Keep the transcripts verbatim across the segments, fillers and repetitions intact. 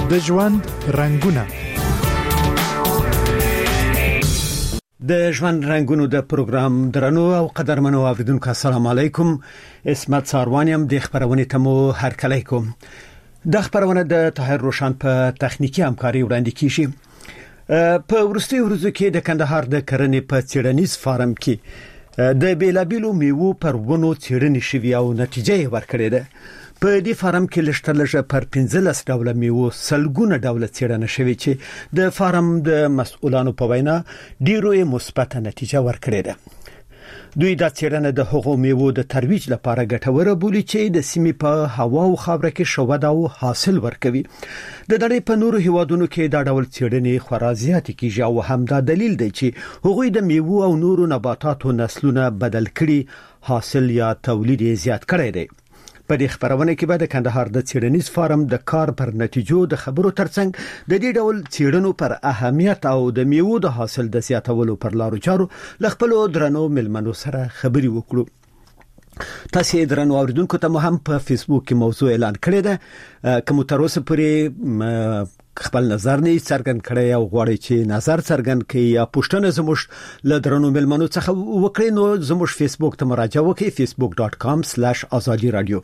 د ژوند رنگونه د ژوند رنگونو د پروګرام درنو او قدرمنو اوریدونکو السلام علیکم. اسمت ساروانیم د خبرونه تمو هر کله کوم. د خبرونه د طاهر روشن په تخنیکی همکاري وړاندې کیږي. په ورستي ورځو کې د کندهار د کرنې په څېړنیز فارم کې د بیلابیلو میوو پر ونو څېړنې شوي او نتیجه یې ورکړې ده. په دې فارم کې لشتلجه پر پنځلس ډوله میوو سلګونه ډوله څېړنه شوي چې د فارم د مسؤلانو په وینا ډیرو مثبت نتیجه ورکړې ده. دوی دا څېړنه د هغو میوو د ترویج لپاره ګټوره بولي چې د سیمې په هوا او خاوره کې شوده او حاصل ورکوي. د نړۍ په نورو هیوادونو کې دا ډول څېړنې خورا زیاتې کیږي او همدا دلیل دی چې هغوی د میوو او نورو نباتاتو نسلونه بدل کړي، حاصل یا تولید یې زیات کړی دی. په دې خبرونه کې به د کندهار د څېړنیز فارم د کار پر نتیجو د خبرو ترڅنګ د دې ډول څېړنو پر اهمیت او د میوو د حاصل د زیاتولو پر لارو چارو لخپلو درنو ملمنو سره خبري وکړو. تاسو درنو اوریدونکو ته هم په فیسبوک کې موضوع اعلان کړی ده. کوم تر اوسه پورې خپل نظر نه څرګند کړی او غواړي چې نظر څرګند کړي یا پوښتنه زموږ له درنو ملمنو څخه وکړي نو زموږ فیسبوک ته مراجعه وکړئ facebook dot com slash azadi radio.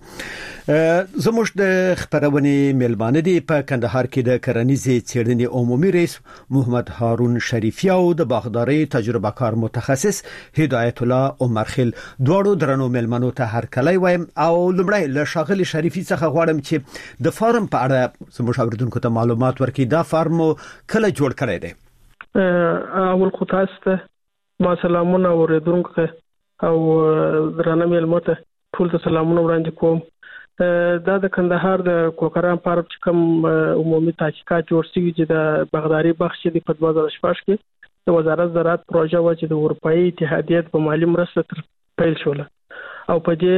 زموږ د خبرونه ملمانه دي په کندهار کې د کرنیزې څېړنې عمومي رئیس محمد هارون شریفی او د باغداري تجربه کار متخصص هدایت الله عمرخیل دوړو درنو ملمنو ته هر کله وایم او لمړی له شاغلی شریفی څخه غواړم چې د فارم په اړه زموږ اوریدونکو ته معلومات ورکړي. دا فارم کله جوړ کړی دی؟ اول خو تاسو ته ما سلامونه اوریدونکو او درنه ملمنو ته ټول ته سلامونه وړاندې کوم. دا د کندهار د کوکران فارم چې کوم عمومي تحقیقات جوړ شوي چې د باغداري بخش دی په دوه زره شپږ کې د وزارت زراعت پروژه و چې د اروپאי اتحادیې په مالی مرسته تر پیل شوله او په دې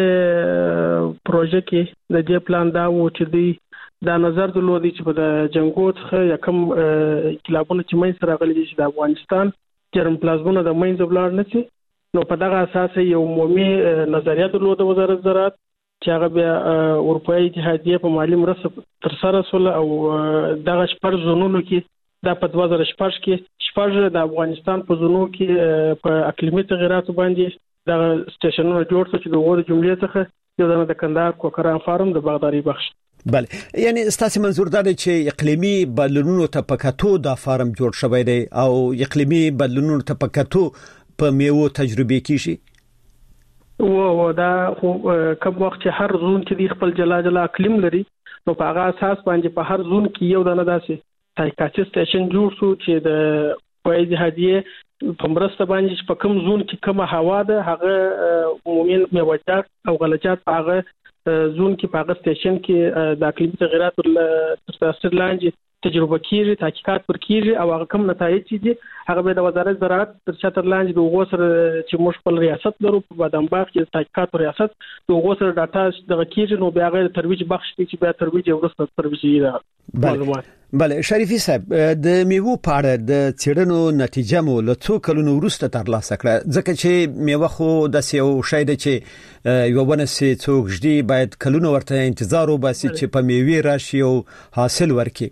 پروژه کې د دې پلان دا و چې دی دا نظر درلودي چې په جنگو څخه یا کوم انقلابونه چې مې سره غلي چې د افغانستان جرم پلازمونه د مینځ بلار نشي نو په دغه اساس یو عمومي نظریه درلوده وزارت زراعت چې هغه بیا اروپאי اتحادیې په مالی مرسته تر سره سول او دغه شپږ زونونو کې دا په دوه زره شپږ کې شپږ د افغانستان په زونو کې په اقلیمي تغیراتو باندې دا سټیشنونه جوړ شو چې د وګړو جملې څخه یو د کندهار کوکران فارم د باغداري بخش. بله، یعنی ستاسو منظور دا دی چې اقلیمي بدلونونو ته پکاتو دا فارم جوړ شوی دی او اقلیمي بدلونونو ته پکاتو په میوو تجربه کیږي؟ و دا کوم وخت چې هر زون کې د خپل جلا جلا اقلیم لري نو په هغه اساس باندې په هر زون کې یو دانه داسې تحقیقاتي سټیشن جوړ شو چې د اروپאי اتحادیې په مرسته باندې په کوم زون کې کومه هوا ده هغه عمومي میوجات او غلجات په هغه زون کې په هغه سټیشن کې د اقلیمي تغیراتو تر تاثیر لاندې تجربه کیږي، تحقیقات ورکیږي او هغه کوم نتایج دي هغه به د وزارت زراعت تر چتر لاندې د وګړو سره چې موږ خپل ریاست لرو په بادام باغ کې تحقیقات ریاست د وګړو سره ډاټا دغه کیږي نو بیا غیر ترویج بخش دي چې بیا ترویج ورسته ترویج دی. بله بله شریفی صاحب، د میوو په اړه د څېړنو نتیجه مو له څو کلونو وروسته ترلاسه کړه ځکه چې میوه خو داسې یو شی دی چې یو ونه سي څوک جدي باید کلونو ورته انتظار وباسي چې په میوه راشي او حاصل ورکړي.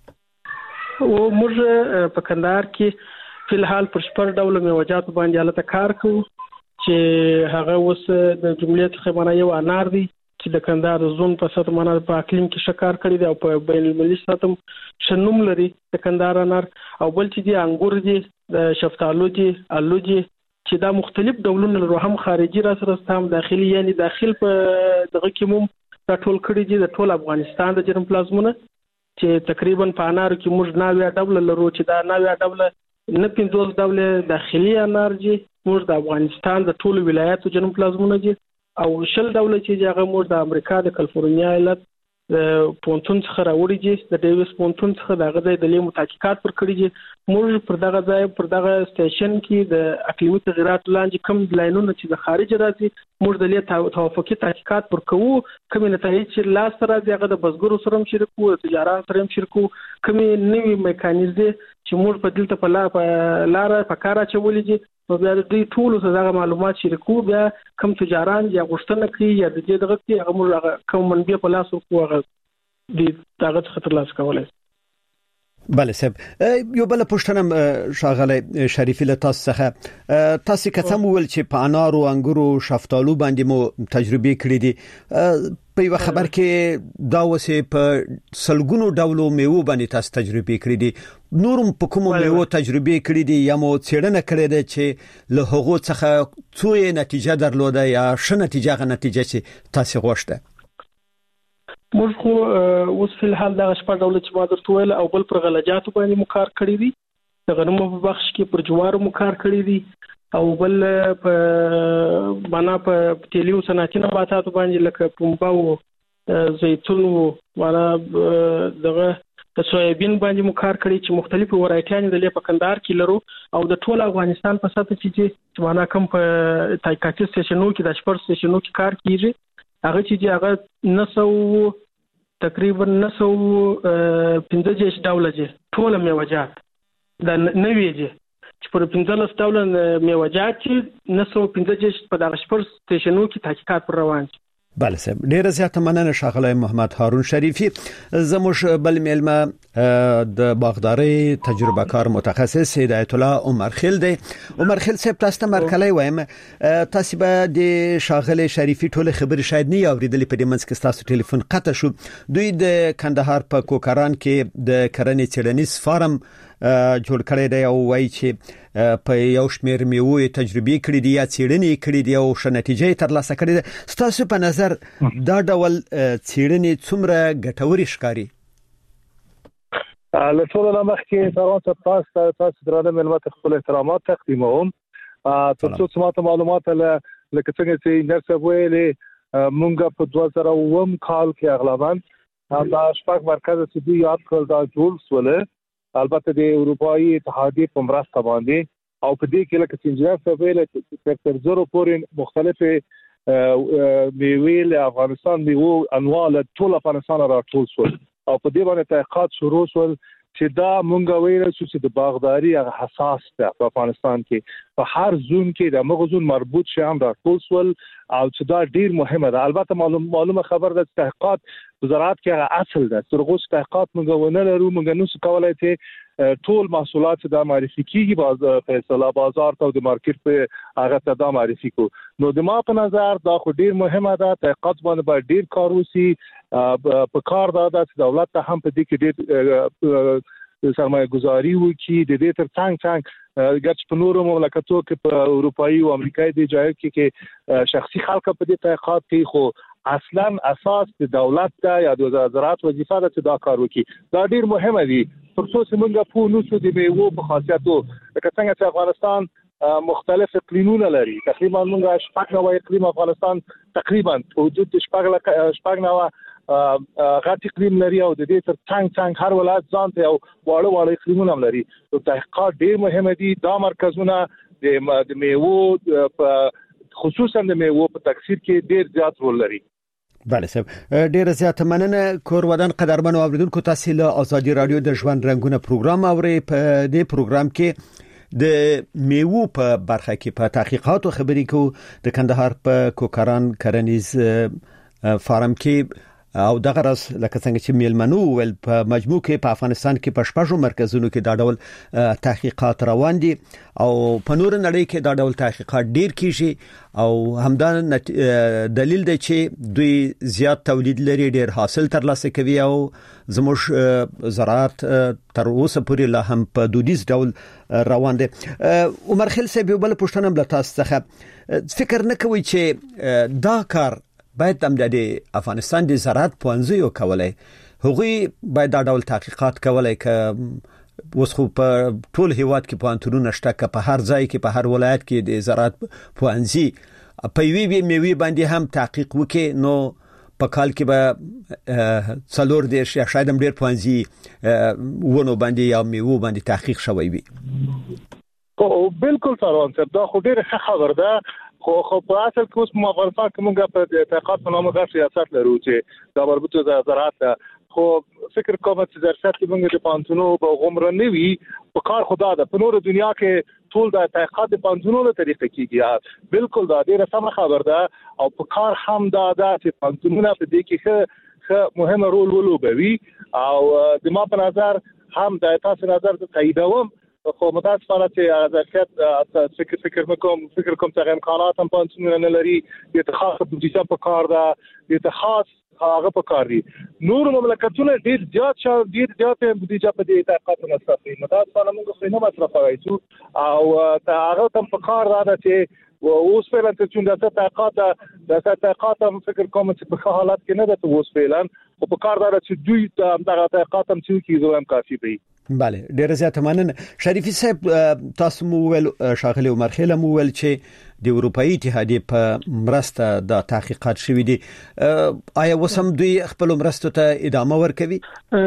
او موږ په کندهار کې فلحال پر شپږ ډول میوجات باندې حالت کار کوو چې هغه اوس د جملې څخه معنی یو انار دی چې د کندهار زون په سطح معنی په اقلیم کې شکار کړی دی او په بین المللي سطح شنوم لري د کندهار انار او بل چې دی انګور دی د شفتالو دی الو دی چې دا مختلف ډولونه لري هم خارجي را سره ستام داخلي یعنی داخل په دغه کې مو دا ټول کړی دی د ټول افغانستان د جرم پلازمونه چې تقریبا په انارو کې موږ ناویا ډول لرو چې دا ناویا ډول نه پنځوس ډول داخلي انار دي موږ د افغانستان د ټولو ولایاتو جنوب پلازمونه دي او شل ډول چې هغه موږ د امریکا د کالیفورنیا ایالت پونتون څخه راوړي دي د ډیویس پونتون څخه دغه د لیمو تحقیقات پر کړی دي موږ پر دغه ځای پر دغه سټیشن کې د اقلیمي تغیراتو لاندې کم لاینونه چې د خارج راځي موږ د لیه توافقي تحقیقات پر کوو کوم نتایج چې لاس راځي هغه د بزګرو سره هم شریکو د تجارت سره هم شریکو کوم نوې میکانیزم چې موږ په دلته په لار په کار اچولې دي نو بیا د دې ټول څه دغه معلومات شریکو بیا کوم تجاران یا غوښتنه کوي یا د دې دغه کې هغه موږ کوم منبع په لاس ورکو هغه د دغه خطر لاس کولای. بله صاحب یو بل پښتنه شاغله شریفی له تاسو څخه تاسو کڅم ول چې په انارو انګورو شفتالو باندې مو تجربه کړې دي په یو خبر کې دا وسه په سلګونو ډولو میوه باندې تاسو تجربه کړې دي نورم په کومو میوه تجربه کړې دي یا مو څېړنه کړې ده چې له هغو څخه څو نتیجه درلوده یا ښه نتیجه غو نتیجه چې تاسو غوښته موږ خو اوس په الحال د شپږ ډول چې ما درته ویل او بل پر غلجاتو باندې مو کار کړی دي د غنمو په بخش کې پر جوارو مو کار کړی دي او بل په معنا په تیلیو صنعتي نباتاتو باندې لکه پنبه او زیتون معنا دغه د سویابین باندې مو کار کړی چې مختلفو ورایټیانې د لې په کندهار کې لرو او د ټول افغانستان په سطح چې معنا کم په تایکاټي سټیشنو کې د شپږ سټیشنو کې کار کیږي هغه چې هغه نسو تقریبا نسو پنځه دېرش ډوله دي ټول میوه‌جات د نوې دي چې پر پنځلس ډوله میوه‌جات چې نسو پنځه دېرش په دغه شپږ سټیشنو کې تحقیقات پر روان دي. بله صاحب ډیره زیاته مننه شاغله محمد هارون شریفی زموږ بل میلمه د باغداري تجربه کار متخصص هدایت الله عمر خیل دی. عمر خیل صاحب تاسو ته مرکلای وایم تاسو به د شاغله شریفی ټول خبري شاید نه اوریدلې په دې منځ کې تاسو ټلیفون قطع شو. دوی د کندهار په کوکران کې د کرنې چړنیز فارم جوړ کړی دی او وایي چې په یو شمېر میوه تجربه کړې دي یا څېړنې کړې دي او ښه نتیجه ترلاسه کړې ده. تاسو په نظر دا ډول څېړنې څومره ګټورې ښکاري؟ له ټولو نه مخکې تاسو تاسو تاسو درانه ملت خپل احترامات تقدیموم تر څو چې ماته معلومات له لکه څنګه چې نرسه ویلې مونږ په دوه زره اووه کال کې اغلباً دا شپږ مرکز چې دوی یاد کړل دا جوړ شول البته د اروپאי اتحادیه په مرسته باندې او په دې کې لکه انجینر سویل چې تر زرو پورې مختلفه میوې له افغانستان میوه انواع له ټول افغانستان راټول شول او په دې باندې تحقیقات شروع شول چې دا مونږ ویل چې د باغداري هغه حساس ده په افغانستان کې په هر زون کې د مغزون مربوط شي هم راټول شول او چې دا ډیر مهمه ده. البته معلوم معلومه خبر ده چې تحقیقات وزارت کې هغه اصل ده ترغه تحقیقات موږ ونه لرو موږ نو څه کولای چې ټول محصولات د معرفي کیږي باز فیصله بازار ته د مارکیټ په هغه ته د معرفي کو نو د ما په نظر دا خو ډیر مهمه ده تحقیقات باندې ډیر کار وسی په کار دا د دولت ته هم په دې کې ډیر سرمایه گذاری وکړي د دې تر څنګ څنګ ګټ په نورو مملکتو کې په اروپאי او امریکایي د ځای کې کې شخصي خلک په دې تحقیقات کې خو اصلا اساس د دولت ته یا د وزارت وظیفه ده چې دا کار وکړي دا ډیر مهمه دي تر څو چې موږ په نو څه د میوه په خاصیتو لکه څنګه چې افغانستان مختلف اقلیمونه لري تقریبا موږ شپږ نوع اقلیم افغانستان تقریبا وجود شپږ شپږ نوع غټ اقلیم لري او د دې تر څنګ څنګ هر ولایت ځان ته او واړه واړه اقلیمونه لري نو تحقیقات ډیر مهمه دي دا مرکزونه د میوه خصوصا د میوه په تکثیر کې ډیر زیات رول لري. بله صاحب ډیره زیاته مننه کور ودان قدرمن اوریدونکو تاسو له ازادي رادیو د ژوند رنگونه پروګرام اوري په دې پروګرام کې د میوه په برخه کې په تحقیقات او خبري کو د کندهار په کوکران کرنیز فارم کې او دغه راس لکه څنګه چې میلمنو ول په مجموع کې په افغانستان کې په شپږو مرکزونو کې دا ډول تحقیقات روان دي او په نور نړۍ کې دا ډول تحقیقات ډیر کیږي او همدا دلیل دی چې دوی زیات تولید لري ډیر حاصل ترلاسه کوي او زموږ زراعت تر اوسه پورې لا هم په دودیز ډول روان دي. عمر خیل صاحب بل پښتنه بل تاسو څخه فکر نه کوي چې دا کار باید هم د افغانستان د زراعت پوهنځیو کولای هغوی باید دا ډول تحقیقات کولای ک اوس خو په ټول هیواد کې پوهنتونونه شته ک په هر ځای کې په هر ولایت کې د زراعت پوهنځي په وی میوي باندې هم تحقیق وکړي نو په کال کې به څلور دیرش یا شاید هم ډیر پوهنځي ونه باندې یا میوه باندې تحقیق شوی وي. او بالکل فروان صاحب دا خو ډیر ښه خبر ده خو خو په اصل کې اوس په افغانستان کې موږ په تحقیقات په نامه غږ سیاست لرو چې دا مربوط د زراعت خو فکر کوم چې زراعت کې موږ د پانتونو په غومره نه وي په کار خدا ده په نور دنیا کې ټول د تحقیقات په پانتونو له طریقې کېږي بالکل دا ډیره سم خبر ده او په کار هم دا ده چې پانتونونه په دې کې مهمه رول ولوبوي او د ما په نظر هم د تاسو نظر ته تاییدوم خو متاسفانه چې ظرفیت فکر فکر کوم فکر کوم چې امکانات هم پانسونه نه لري د تخصص بودیجه په کار ده د تخصص هغه په کار دي نور مملکتونه ډیر زیات شو ډیر زیات بودیجه په دې تحقیقات مصرفي متاسفانه موږ خو نه مصرفوي او هغه تم په کار ده چې اوس فعلا چې د تحقیقات د تحقیقات فکر کوم چې په حالت کې نه ده اوس فعلا او په کار ده چې دوی د تحقیقات هم چې کیږي هم کافي وي. بله ډیر زیات مننه. شریفي صاحب تاسو مو ول شاغلی عمر خیل مو ول چې د اروپאי اتحادیه په مرسته د تحقیقات شوې دي آیا وسم دوی خپل مرسته ته ادامه ورکوي؟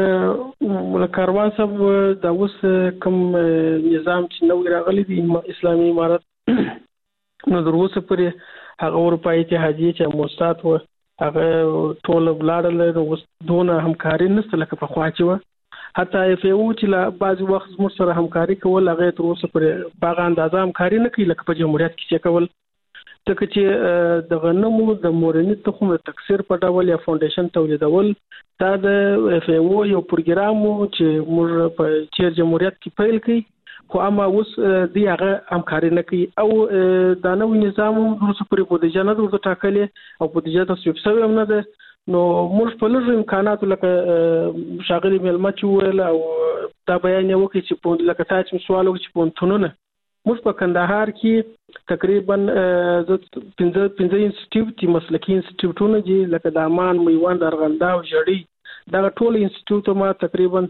کاروان صاحب دا اوس کوم نظام چې نو راغلي دي اسلامي امارت نو دروسه پرې هغه اروپאי اتحادیه چې موستات و هغه ټول بلاړل نو دونه همکاري نشته لکه په خوا چې و حتی اف یو چې لا بعض وخت موږ سره همکاري کول هغه تر اوسه پر باغ اندازه همکاري نه کوي لکه په جمهوریت کې چې کول ځکه چې د غنمو د مورنی تخم د تکثیر په ډول یا فاونډیشن تولیدول دا د اف یو یو پروګرام چې موږ په چیر جمهوریت کې پیل کړي خو اما اوس دی هغه همکاري نه کوي او دا نو نظام اوس پر بودیجه نه ورته ټاکلې او بودیجه تصویب شوی هم نه ده نو موږ په لږ امکاناتو لکه شاغلي ملما چې ویل او دا بیان یو کې چې په لکه تاسو چې سوال وکړي چې پونتونه موږ په کندهار کې تقریبا د پنځه پنځه انسټیټیوټ مسلکي انسټیټیوټونه دي لکه د امان میوند ارغنده او جړی دا ټول انسټیټیوټ ما تقریبا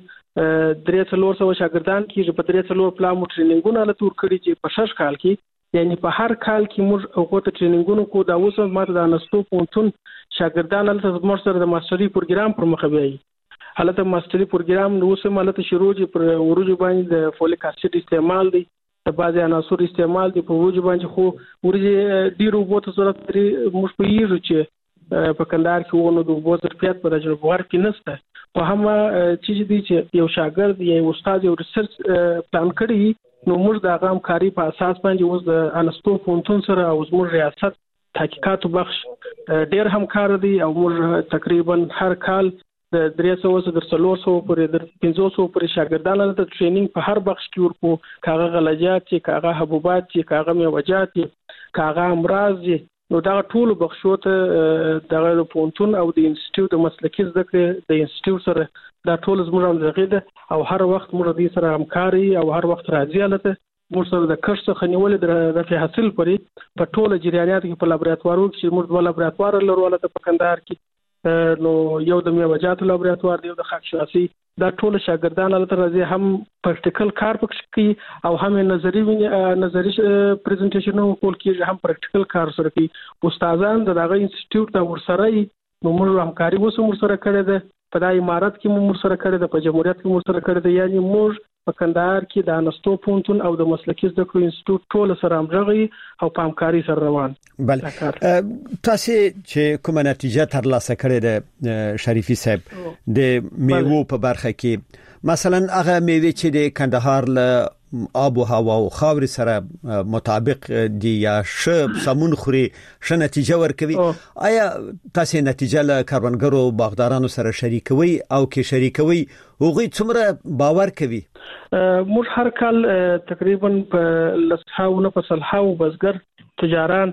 درې څلور سو شاګردان کې په درې څلور پلان مو ټریننګونه لتور کړی چې په شش کال کې یعنی په هر کال کې موږ هغه ته ټریننګونه کو دا اوس ماته د نستو پونتون شاګردان هلته زموږ سره د ماستري پروګرام پر مخ بیاي هلته ماستري پروګرام نو اوس مالته شروع دي پر ورجو باندې د فولیک اسید استعمال دي د بعضي عناصر استعمال دي په ورجو باندې خو ورجه ډیرو بوته صورت لري موږ په یوه چې په کندهار کې ونه د بوزر پیات پر اجر بوار کې نسته په هم چې دي چې یو شاګرد یا استاد یو ریسرچ پلان کړی نو موږ د هغه همکاري په اساس باندې اوس د انستو پونتون سره او زموږ ریاست تحقیقاتو بخش ډېر همکار دي او موږ تقریبا هر کال د درې سوه تر څلور سوه پورې د پنځه سوه پورې شاګردانو ته ټریننګ په هر بخش کې ورکو کاغه غلجات چې کاغه حبوبات چې کاغه میوجات چې کاغه امراض نو دا ټول بخشو ته د پونتون او د انسټیټیوټ د مسلکي زده کړې د انسټیټیوټ سره دا ټول زموږ همغږي ده او هر وخت موږ دې سره همکاري او هر وخت راځي البته موږ سره د کښ څخه نیولې د رفع حاصل پرې په ټول جریانات کې په لابراتوارو کې موږ د لابراتوار لرو البته په کندهار کې نو یو د میوجات لابراتوار دی یو د خاک شناسي دا ټول شاګردان البته راځي هم پریکټیکل کار پکې کوي او هم نظری نظری پریزنټیشن کول کیږي هم پریکټیکل کار سره کوي استادان د دغه انسټیټیوټ د ورسره نو موږ همکاري وسو سره کړې ده په دای امارت کې موږ سره کړې ده په جمهوریت کې موږ سره کړې ده یعنی موږ په کندهار کې د انستو پونتون او د مسلکي زده کړو انسټیټیوټ ټول سره همغږي او په همکاري سره روان. بله تاسو چې کومه نتیجه ترلاسه کړې ده شریفي صاحب د میوو په برخه کې مثلا هغه میوه چې د کندهار له آب و هوا او خاورې سره مطابق دی یا شب سمون خوري ش نتیجه ورکوي آیا تاسو نتیجه له کاروانګرو باغدارانو سره شریکوي او کې شریکوي هغه څومره باور کوي؟ موږ هر کال تقریبا په لسحاونه په سلحاو بزګر تجاران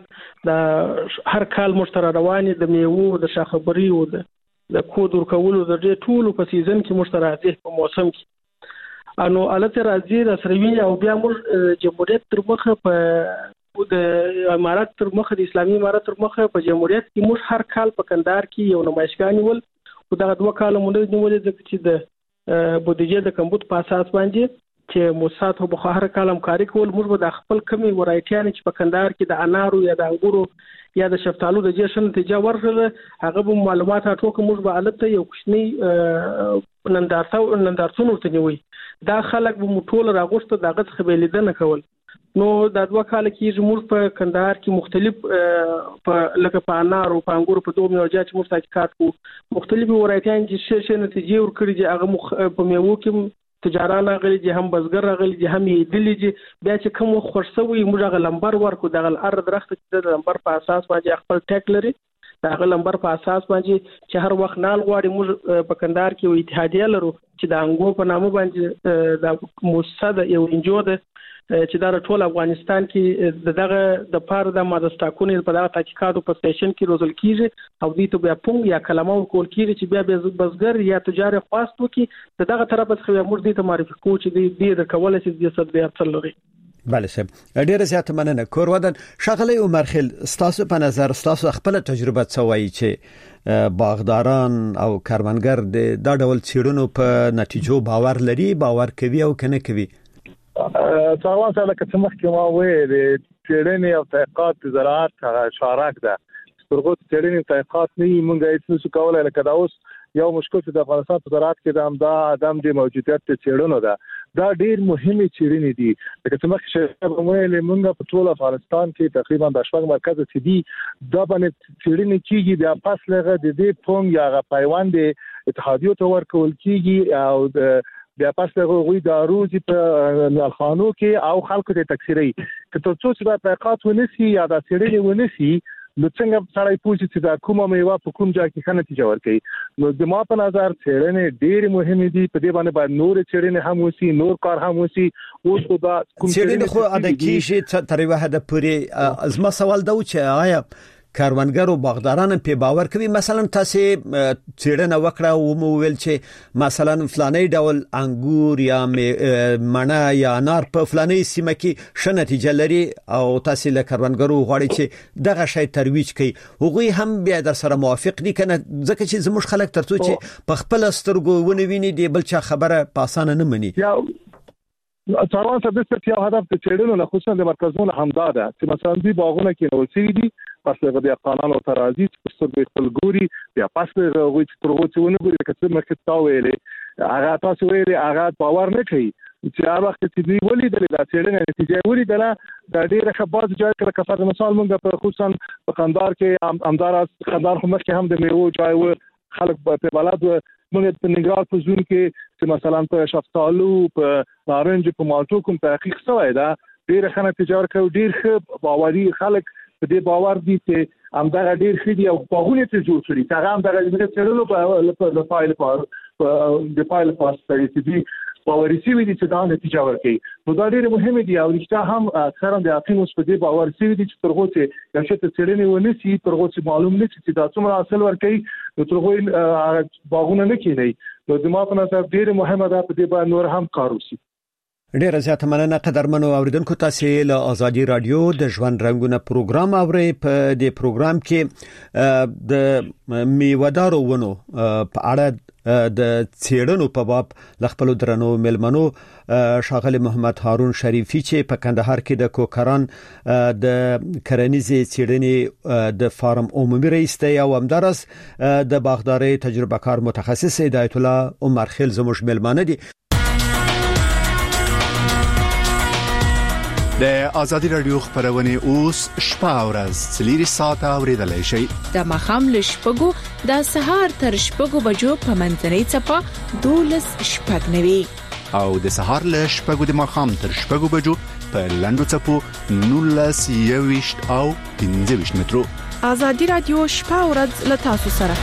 د هر کال مشترک رواني د میوو د شاخبري او د کود ورکولو د ټولو په سیزن کې مشترک دي په موسم کې انو الته راځي د سروي او بیا موږ جمهوریت تر مخه په د امارات تر مخه د اسلامي امارات تر مخه په جمهوریت کې موږ هر کال په کندهار کې یو نمایشګاه نیول او دغه دوه کال مونږ نیولې چې د بودیجه د کمبود په اساس باندې چې موسات او بخار کال همکاري کول موږ د خپل کمی ورایټیان چې په کندهار کې د انارو یا د انګورو یا د شفتالو د جشن نتیجه ورغله هغه به معلومات راټوکه موږ به الته یو کوچنی نندارتو نندارتونو ته نیوي دا خلک به مټول راغوسته دغه څخه به لیدنه کول نو د دوه کال کې موږ په کندهار کې مختلف په لکه په انارو په انګورو په دوه میوجات موږ تحقیقات کوو مختلف ورایټیان چې څه څه نتیجه ورکړي چې هغه په میوو کې تجاران غلي دي هم بزګر غلي دي هم دلی دي بیا چې کوم خرڅوي موږ غ لمبر ورکو دغه ار درخت چې د لمبر په اساس باندې خپل ټیک لري د هغه لمبر په اساس باندې چې هر وخت نال غواړي موږ په کندهار کې یو اتحادیه لرو چې د انګو په نامه باندې د موسسه د یو انجو ده چې دا ټول افغانستان کې دغه د پاره د مادستاکونې په دغه تحقیقاتو په سټیشن کې روزل کیږي او دې ته بیا پونګ یا کلمه ورکول کیږي چې بیا بزګر یا تجار خواست وکي دغه طرف څخه موږ دې ته معرفي کوو چې دې د کول چې د صد بیا تل لري. بله صاحب ډیره زیاته مننه. کور ودان شغله عمر خیل ستاسو په نظر ستاسو خپل تجربه څوي چې باغداران او کارمنګر د دا ډول چیرونو په نتیجو باور لري باور کوي او کنه کوي؟ څاروان سره که مخکې ما وې چیرنې او تحقیقات زراعت شارک ده سترګو چیرنې تحقیقات نه مونږه هیڅ څه کولای لکه دا اوس یو مشکل چې د افغانستان په زراعت کې د امدا ادم د موجودیت چیرونو ده دا ډیر مهمه چیرنې دي لکه څنګه چې موږ مونږ په ټول افغانستان کې تقریبا د شپږ مرکز چې دي دا باندې چیرنې کیږي د فاصله د دې پونګ یا غ پیوند اتحادیو ته ورکول کیږي او د بیا پس له غوي د روزي په الخانو کې او خلکو ته تکثیري کته څو چې د تحقیقات ونسي یا د سړي ونسي نو څنګه سړی پوښتنه چې دا کومه میوه په کوم ځای کې خنه تجارت کوي نو د ما په نظر چیرنې ډېر مهمه دي په دې باندې باید نور چیرنې هم وسی نور کار هم وسی اوس خو دا کوم چیرنې خو اده کیږي تر یو حد پورې ازما سوال دا و چې آیا کاروانګر او باغداران په باور کوي مثلا تاسو چیرنه وکړه او مو ویل چې مثلا فلاني ډول انګور یا مڼه یا انار په فلاني سیمه کې ښه نتیجه لري او تاسو له کاروانګرو غواړي چې دغه شی ترویج کړي هغوی هم بیا در سره موافق دي کنه ځکه چې زموږ خلک ترڅو چې په خپل سترګو ونه ویني دی بل چا خبره پاسانه نه مني. څاروان ته د ستیا هدف د چیرنو نه خصوصا د مرکزونو همدا ده چې مثلا دی باغونه کې نو سي دي پس له بیا قانون او ترازی چې څه خپل ګوري بیا پس له غوي چې ترغو چې ونه ګوري کله چې مرکز تا ویلې هغه تاسو ویلې هغه باور نه کوي چې هغه وخت چې دی ولیدل دا چیرنه نتیجه ولیدل دا ډیره خبره ځای کړه کفاره مثال مونږ په خصوصا په قندار کې امدار قندار هم کې هم د میوه ځای و خلک په بلد موږ په نګران په زون کې چې مثلا په شفتالو په نارنج په مالټو کوم تحقیق شوی دا ډیره خنه تجارت کوي ډیر ښه باوري خلک په دې باور دي چې امدار ډیر ښه دي او باغونه ته جوړ کړي هغه امدار دې چیرلو په د فایل په د فایل په ستړي دي باوري سي وي چې دا نتیجه ورکړي نو دا ډیره مهمه دي او رښتا هم اکثرا د اقیم اوس په دې باور سي وي چې ترغو چې یو شته چیرنې ونسي ترغو چې معلوم نه چې دا څومره حاصل ورکړي نو ترغو باغونه نه کینی نو د ما په نظر ډیره مهمه ده په دې باندې نور هم کار وشي. ډیره زیاته مننه قدرمنو اوریدونکو تاسو له آزادي رادیو د ژوند رنگونه پروګرام اوري په دې پروګرام کې د میوهدارو ونو په اړه د چیرنو په باب لخپل درنو ملمنو شاغل محمد هارون شریفی چې په کندهار کې د کوکران د کرنیزي چیرنې د فارم عمومي رئیس دی او همدارس د باغداري تجربه کار متخصص هدایت الله عمر خیل زموږ ملمانه دي. د آزادی رادیو خبرونه اوس شپه او ورځ څلوري ساعته اوریدلای شئ د مخام لشپګو د سهار تر شپګو بجو په منځنۍ چپه دولس شپږ نوي او د سهار لشپګو د مخام تر شپګو بجو په لندو چپو نولس یويشت او پنځه ویشت مترو. آزادی رادیو شپه او ورځ له تاسو سره.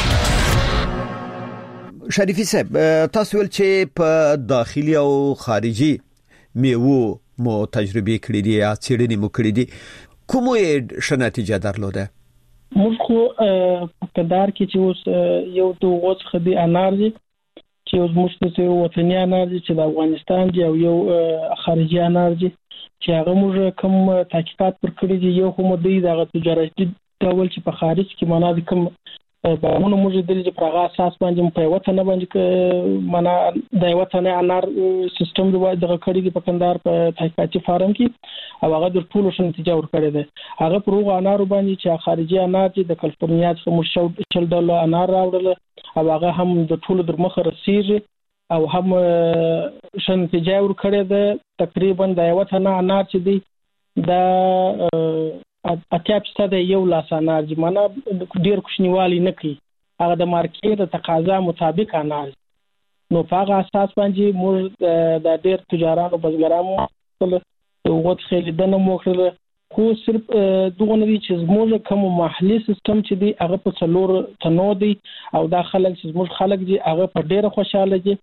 شریفی صاحب تاسو ول چې په داخلي او خارجي میوه مو تجربه کړې دي یا چیرنې مو کړې دي کومه ښه نتیجه درلوده؟ موږ خو په کندهار کې چې اوس یو د اوس خدي انار دي چې اوس موږ ته وطني انار دي چې د افغانستان دی او یو خارجي انار دي چې هغه موږ کوم تحقیقات پر کړی دي یو کوم دی د تجارتي ډول چې په خارج کې معنا د کوم په موږ موږ د دې په اساس باندې په وطن باندې معنا د وطن انار سیستم د دغه کړي په کندهار په تحقیقاتي فارم کې او هغه د ټولو شنو نتیجه ورکړي ده هغه پر هغه انار باندې چې خارجي انار چې د کالیفورنیا څخه مرشد چل ډول انار راوړل او هغه هم د ټولو در مخه رسیږي او هم شنو نتیجه ورکړي ده تقریبا د وطن انار چې دی دا اتیا فیصد یو لاس انار چې معنا ډیر کوچنیوالي نه کوي هغه د مارکیټ د تقاضا مطابق انار نو په هغه اساس باندې موږ د ډیر تجارانو بزګرانو له وغوت خېل دنه موخله خو صرف دغه نه دي چې زموږ کوم محلي سیستم چې دی هغه په څلور تنو دی او دا خلک چې زموږ خلک دي هغه په ډیره خوشاله دي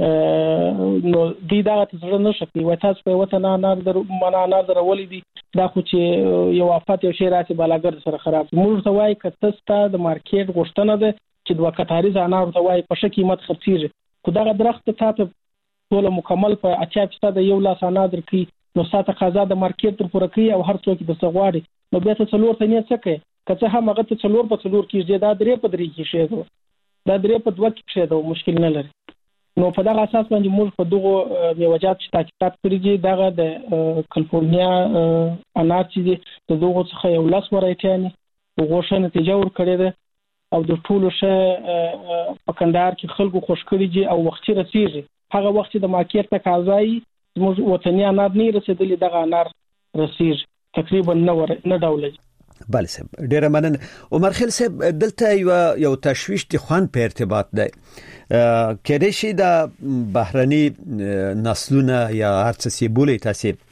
نو دی دا څه نه شي وای تاسو په وطن نه در معنا نه درولې دي دا خو چې یو افات یو شی راځي بالاګر سره خراب موږ ته وای کته ست د مارکیټ غوښتنه ده چې دوه کټاري ځانار ته وای په شکی قیمت خرڅیږي خو دا درخت ته ټول مکمل په اچا فیصد یو لاس انادر کی نو ساته قضا د مارکیټ تر پوره کوي او هر څوک د سغواړي نو بیا ته څلور ته نه څه کوي کته هم هغه ته څلور په څلور کې دا درې په درې کې شه دا درې په دوه کې شه دا مشکل نه لري نو په دغه اساس باندې موږ په دغه میوجات چې تحقیقات کړی دي دغه د کالیفورنیا انار چې د دغه څخه یو لاس ورایټیاني وګورښه نتیجه ور کړې ده او د ټولو شه په کندهار کې خلکو خوش کړی دي او وختي رسیږي هغه وخت د مارکیټ تقاضای زموږ وطني انار نه رسیدلی دغه انار رسیږي تقریبا نه ور نه ډولې بله صاحب ډیره مننه عمر خیل صاحب دلته یو یو تشویش د خوان په ارتباط دی کله شي د بهرني نسلونه یا هر څه سی بولې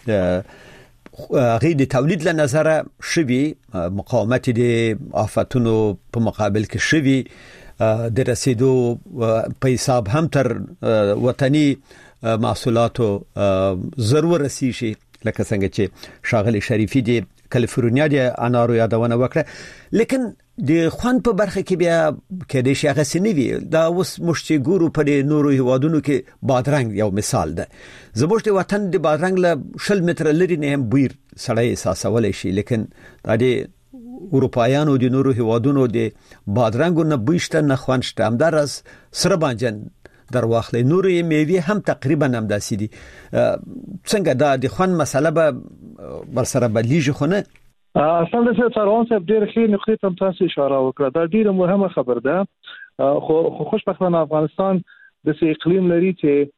تاسو غي د تولید له نظر شوي مقاومت د آفتونو په مقابل کې شوي د رسیدو په حساب هم تر وطني محصولاتو ضرور رسی شي لکه څنګه چې شاغلی شریفي دی کالیفورنیا دی انارو یادونه وکړه لیکن د خوان په برخه کې بیا کېدې شي هغه سنوي دا اوس مشتي ګورو په نورو هوادونو کې بادرنګ یو مثال ده زموږ د وطن د بادرنګ له شل متر لري نه هم بویر سړی احساسول شي لیکن دا د اروپایانو د نورو هوادونو د بادرنګو نه بوشته نه خوانشته هم در از سره باندې در واخلې نورې میوه هم تقریبا هم داسې دي څنګه دا د خوان مسله به ورسره بدلیږي خو نه اصل د څاروان صاحب ډېر ښه نقطې ته تاسو اشاره وکړه دا ډېره مهمه خبر ده خو خوشبختانه افغانستان د سي اقلیم لري چې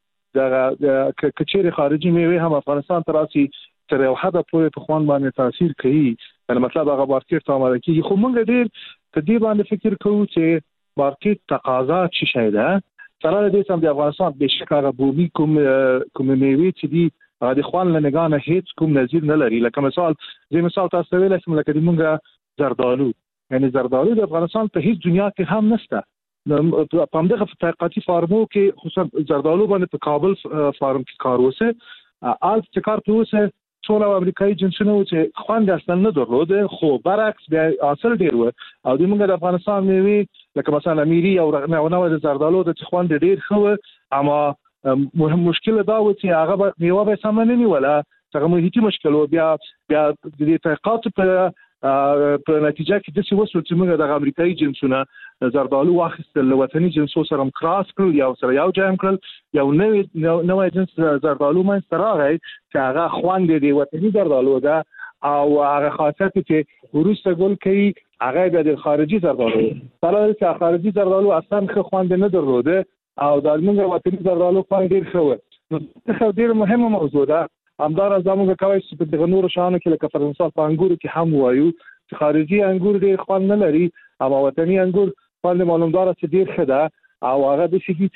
د کچېر خارجي میوه هم افغانستان ته راسي تر یو حد پورې په خوان باندې تاثیر کوي یعنی مطلب هغه مارکیټ ته آماده کیږي خو موږ ډېر په دې باندې فکر کوو چې مارکیټ تقاضا څه شي ده سره د دې سم د افغانستان به شکاره بومي کوم کوم میوه چې دی د خوان له نگاه نه هیڅ کوم نظیر نه لري لکه مثال زي مثال تاسو ویل چې لکه د مونږه زردالو یعنی زردالو د افغانستان په هیڅ دنیا کې هم نشته په همدغه تحقیقاتي فارمو کې خصوصا زردالو باندې په کابل فارم کې کار وسه آل چې کار توسه ټول امریکایي جنسونه چې خوان د اصل نه درلود خو برعکس بیا اصل ډیر و او د موږ د افغانستان میوه لکه مثلا اميري او نو نو د زردالو د خوان ډیر خو اما مهم مشکل دا و چې هغه میوه به سمنني ولا څنګه مهيتي مشکل و بیا بیا د تحقیقات په په نتیجه کې د څه وسو چې موږ د امریکایي جنسونه زردالو واخیستل وطني جنسو سره کراس کړل یا سره یو جام کړل یو نوې نوې جنس زردالو من سره راغی چې هغه خوان دی وطني زردالو ده او هغه خاصیت چې ورسته ګل کوي هغه د خارجي زردالو سره چې خارجي زردالو اصلا خو خوان نه درلوده او د موږ وطني زردالو خوان ډیر خو نو څه ډیر مهمه موضوع ده همدار زموږ کوي چې په دغه نورو شانو کې لکه فرانسه په انګورو کې هم وایو چې خارجي انګور ډیر خوان نه لري او وطني انګور باندې معلومدار چې ډیر ښه ده او هغه د شي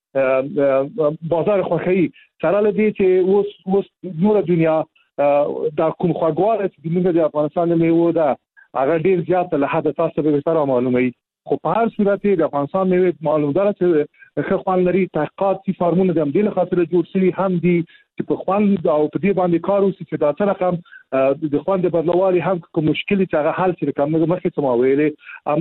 چې بازار خوخي سره لدی چې اوس اوس نور دنیا دا کوم خواګوار چې موږ د افغانستان میوه ده هغه ډیر زیات له حد تاسو به سره معلومي خو په هر صورت د افغانستان میوه معلومدار چې ښه خوان لري تحقیقات چې فارمونه د دې خاطر جوړ شوي هم دي چې په خوان او په دې باندې کار وکړي چې دا څه رقم د خوان د بدلوالي هم کوم مشکل چې هغه حل شي کوم مخکې څه ما ویلې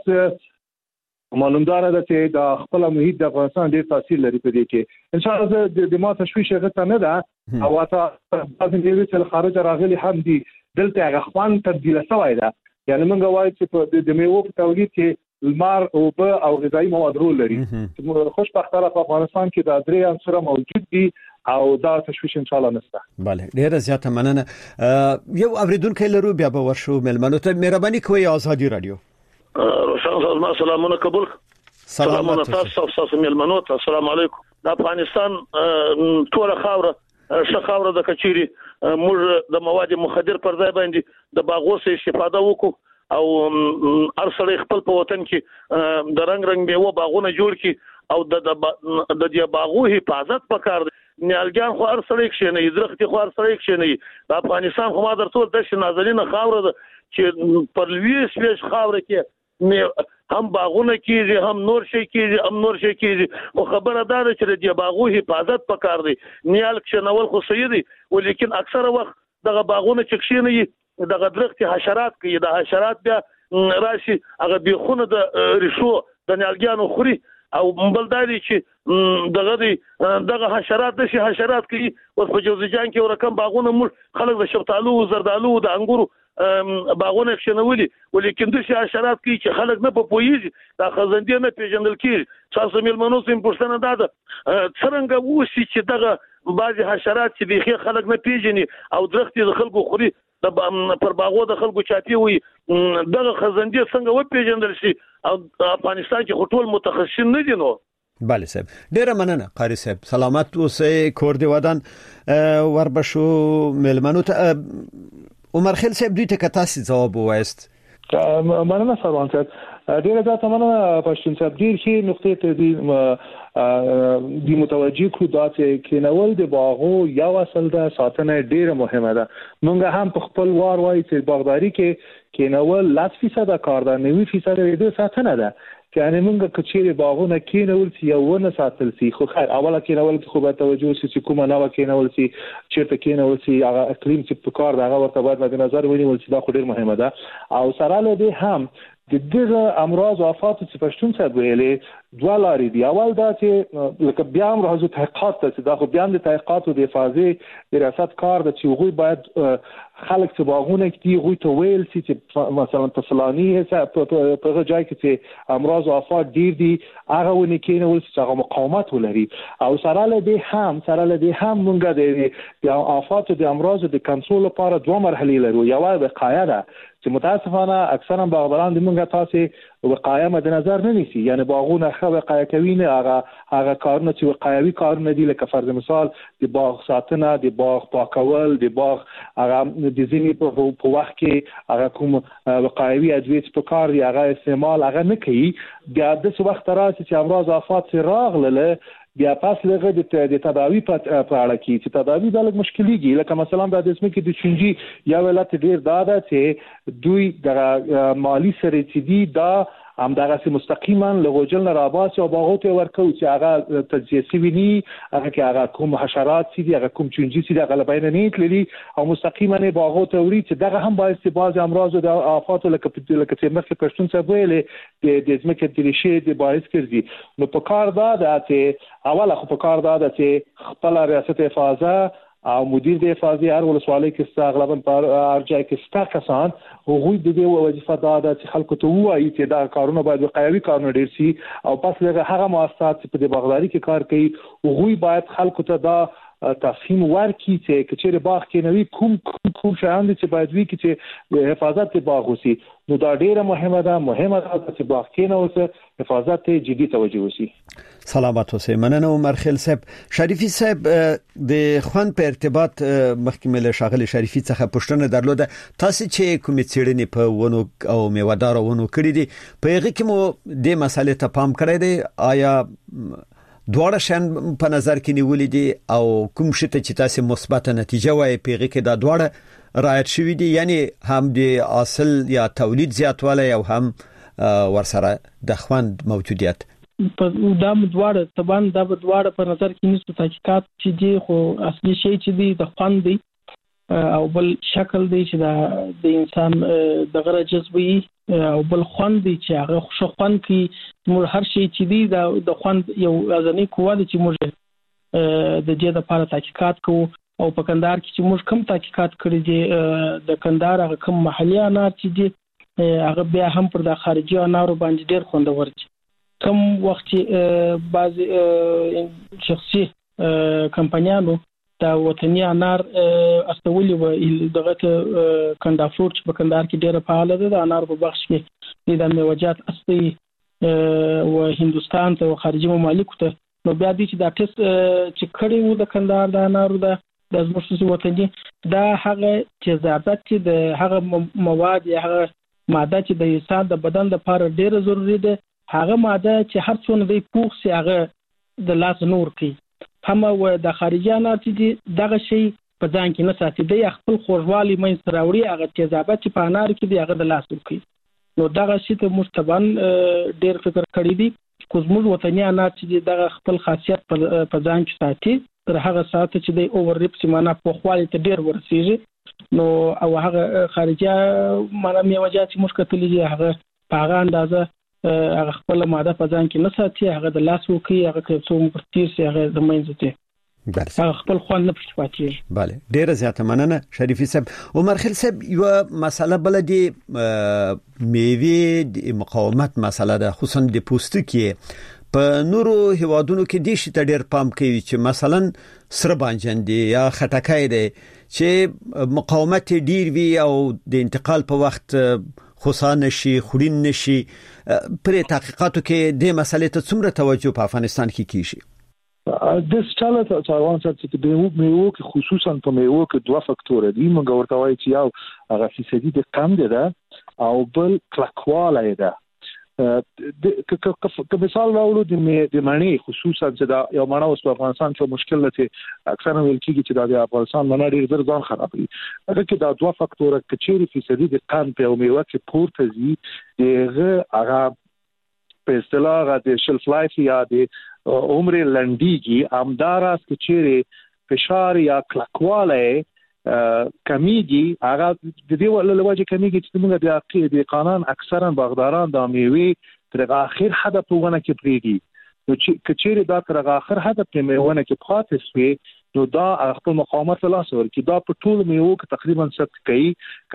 همداراز معلومدار ده چې د خپل محیط د افغانستان ډېر تاثیر لري په دې کې ان شاء الله د ما تشویش غته نه ده او تاسو بعض دې چې خارج راغلي هم دي دلته هغه خوان تبدیل شوی ده یعنی موږ وایو چې د میوه په تولید کې المار او به او غذایی مواد رول لري خوشبختانه په افغانستان کې دا درې عنصر موجود دي او دا تشویش ان شاء الله نشته بله ډیره زیاته مننه یو اوریدونکو لرو بیا به ورشو ملمنو ته مهرباني کوئ ازادي رادیو روشن سلام سلامونه قبول سلامونه تاسو تاسو ملمنو ته السلام علیکم د افغانستان ټول خاوره شخاوره د کچيري موږ د مواد مخدر پر ځای باندې د باغو څخه استفاده وکړو او ارسل خپل په وطن کې د رنگ رنگ میوه باغونه جوړ کی او د د د باغو حفاظت پکار نیالګان خو هر سړی کښېنوي درختي خو هر سړی کښېنوي د افغانستان خو ما درته وویل داسې نازنینه خاوره ده چې پر لویس ویش خاوره کې هم باغونه کېږي هم نور شي کېږي هم نور شي کېږي خو خبره دا ده چې د دې باغو حفاظت پکار دی نیال کښېنول خو صحیح دی ولیکن اکثره وخت دغه باغونه چې کښېنوي دغه درختي حشرات کوي د حشرات بیا راشي هغه بیخونه د ریښو د نیالګیانو خوري او بل دا دی چې دغه دی دغه حشرات د شي حشرات کوي اوس په جوزجان کې ورکم باغونه موږ خلک د شفتالو زردالو د انګورو باغونه کښېنولي ولیکن د شي حشرات کوي چې خلک نه په پوهېږي دا خزندې نه پیژندل کېږي تاسو میلمنو څخه پوښتنه دا ده څرنګه وشي چې دغه بعضې حشرات چې بیخي خلک نه پیژني او درختې د خلکو خوري د پر باغو د خلکو چاپی وي دغه خزندې څنګه وپیژندل شي او افغانستان کې ټول متخصصین نه دي نو بله صاحب ډیره مننه قاری صاحب سلامت اوسئ کور دی ودان وربشو ملمنو ته عمر خیل صاحب دوی ته تاسو جواب وایست مننه سروان صاحب ډیره زیاته مننه پښتون صاحب ډیر ښه نقطې ته دی دی متوجه کړو دا چې کینول د باغو یو اصل ده ساتنه ډیره مهمه ده مونږ هم په خپل وار وایي چې باغداري کې کینول لس فیصد کار ده نوي فیصد د ساتنه ده یعنی مونږ کچېره باغونه کینول چې یو ونه ساتل سي خو خیر اوله کینول خو به توجه سي چې کومه نوې کینول سي چیرته کینول سي هغه اقلیم چې په کار دغه ورته باید مد نظر ونیول سي دا خو ډیر مهمه ده او سره له دې هم د دغه امراض او آفات چې پښتون صاحب ویلې دوه لارې دي اول دا چې لکه بیا هم راځو تحقیقات ته دا خو بیا د تحقیقات او د حفاظت د ریاست کار د چې غوي باید خلک چې باغونه کې غوي ته ویل سي چې مثلا په فلاني په ځای کې چې امراض او آفات ډیر دي هغه ونی کې نو چې هغه مقاومت ولري او سره له دې هم سره له دې هم مونږ د آفات او د امراض د کنټرول لپاره دوه مرحلې لرو یو وقایه ده چې متاسفانه اکثرا باغداران د مونږه تاسو وقایه مد نظر نه نیسي یعنی باغونه خو وقایه کوي نه هغه هغه کارونه چې وقایوي کارونه دي لکه فرض مثال د باغ ساتنه د باغ پاکول د باغ هغه د ځینی په وخت کې هغه کوم وقایوي ادویه په کار دی هغه استعمال هغه نه کوي بیا د څه وخت راځي چې امراض آفات راغله بیا پاس لغه د تداوی په اړه کې چې تداوی د لږ مشکلېږي لکه مثلا د اسمه کې د چنجي یا ولات ډیر داده چې دوی د مالی سره چې دی دا هم دغه مستقیما لغوجل نه راباس او باغوت ورکو چې هغه تجزیه ویني هغه کې هغه کوم حشرات سي دي هغه کوم چنجي سي دي هغه بین نه تللی او مستقیما نه باغوت وري چې دغه هم باعث باز امراض او آفات لکه لکه چې مخکې پښتون څه ویلې د ځمکې د ریشې د باعث کړي نو په کار دا ده چې اوله خو په کار دا ده چې خپل ریاست حفاظت او مدیر د حفاظت هر ولسوالۍ کې استغلابا پر ارجای کې ستا کسان هغوی د دې وظیفه دا ده چې خلکو ته وایي چې دا کارونه باید وقایوي کارونه ډیر شي او پس له هغه مؤسسات چې په دې باغداري کې کار کوي هغوی باید خلکو ته دا تفهیم ورکړي چې کچېره باغ کې نوې کوم کوم کوم شیان دي چې باید وي چې حفاظت د باغ وسی نو دا ډیره مهمه ده مهمه ده چې باغ کې نو څه حفاظت ته جدي توجه وسی سلامات اوسئ مننه عمر خیل صاحب شریفی صاحب د خوان په ارتباط محکمه له شاغل شریفی څخه پوښتنه درلوده تاسو چې کوم څېړنې په ونو او میوهدار ونو کړی دي په هغه کې مو د مسالې ته پام کړی دی آیا دواړه شان په نظر کې نیولې دي او کوم شي ته چې تاسو مثبت نتیجه وایي په هغه کې دا دواړه رعایت شوی دي یعنی هم د اصل یا تولید زیاتوالی او هم ورسره د خوند موجودیت په دا دواړه طبعا دا دواړه په نظر کې نیسو تحقیقات چې دي خو اصلي شی چې دي د خوند دی او بل شکل دی چې دا د انسان د غره جذبي او بل خوند دی چې هغه خوشو خوند کی موږ هر شی چې دی د خوند یو ازنی قوه دی چې موږ د دې لپاره تحقیقات کوو او په کندهار کې چې موږ کوم تحقیقات کړی دي د کندهار هغه کوم محلي انار چې دي هغه بیا هم پر د خارجي انارو باندې ډیر خوندور دي کوم وخت بعض شخصي کمپنیانو دا وطني انار استولي و دغه کندا فروټ په کندهار کې ډیره فعال ده د انار په بخش کې د میوجات اصلي او هندستان ته او خارجي ممالکو ته نو بیا دي چې دا ټیسټ چې کړي وو د کندهار د انارو د د زموږ وطني دا هغه چې ضرورت چې د هغه مواد یا هغه ماده چې د انسان د بدن لپاره ډیره ضروری ده هغه ماده چې هر څونه دی پوښ سي هغه د لاس نور کوي هم او د خارجي انار چې دغه شی په ځان کې نه ساتي د خپل خوږوالي مې سراوري هغه تیزابات چې په انار کې دی هغه د لاس کوي نو دغه شی ته مستبان ډیر فکر کړی دی خو زموږ وطني انار چې دغه خپل خاصیت په ځان کې ساتي تر هغه ساعت چې د اوور ریپ چې معنا په خوالي ته ډیر ورسیږي نو او هغه خارجي معنا میوجات چې موږ کتلې دي هغه په هغه اندازه هغه خپل ماده په ځان کې نه ساتي هغه د لاس وکي هغه کوم پرتیر سي هغه د منځته هغه خپل خوان نه پښپاتي bale ډیره زیاته مننه شریفي صاحب عمر خیل صاحب یو مسله بل دي میوه د مقاومت مسله ده خصوصا د پوستکي په نورو هوادونو کې د شي ډیر پام کوي چې مثلا سره بانجان دي یا خټکای دي چې مقاومت ډیر وي او د انتقال په وخت خوسا نشي خورین نشي پر تحقیقاتو کې د مسلې ته څومره توجه په افغانستان کې کیږي د ستاله تاوان چې د میوو کې خصوصا په میوو کې دوه فاکتور دي موږ ورته وایي چې یو هغه فیصدي د کم ده او بل کلکواله ده د که مثال راوړو د معنی خصوصا چې دا یو معنی اوس په افغانستان کې مشکل لته اکثره ویل کیږي چې دا د افغانستان معنی ډیر زر ځان خرابوي هغه کې دا دوه فاکتور کچېری فیصدي د کم په میوه کې پورته زی دغه هغه په اصطلاح د شلف لایف یا د عمر لنډیږي امداراس کچېری فشار یا کلکواله کمیږي هغه د دې ولله وجه کمیږي چې موږ د عقیده د قانون اکثرا باغداران د میوه تر اخر حد په ونه کې پریږي نو چې کچېری دا تر اخر حد په میوه کې پاتې شوی نو دا خپل مقاومت لاس ورکړي دا په ټول میوه کې تقریبا ست کوي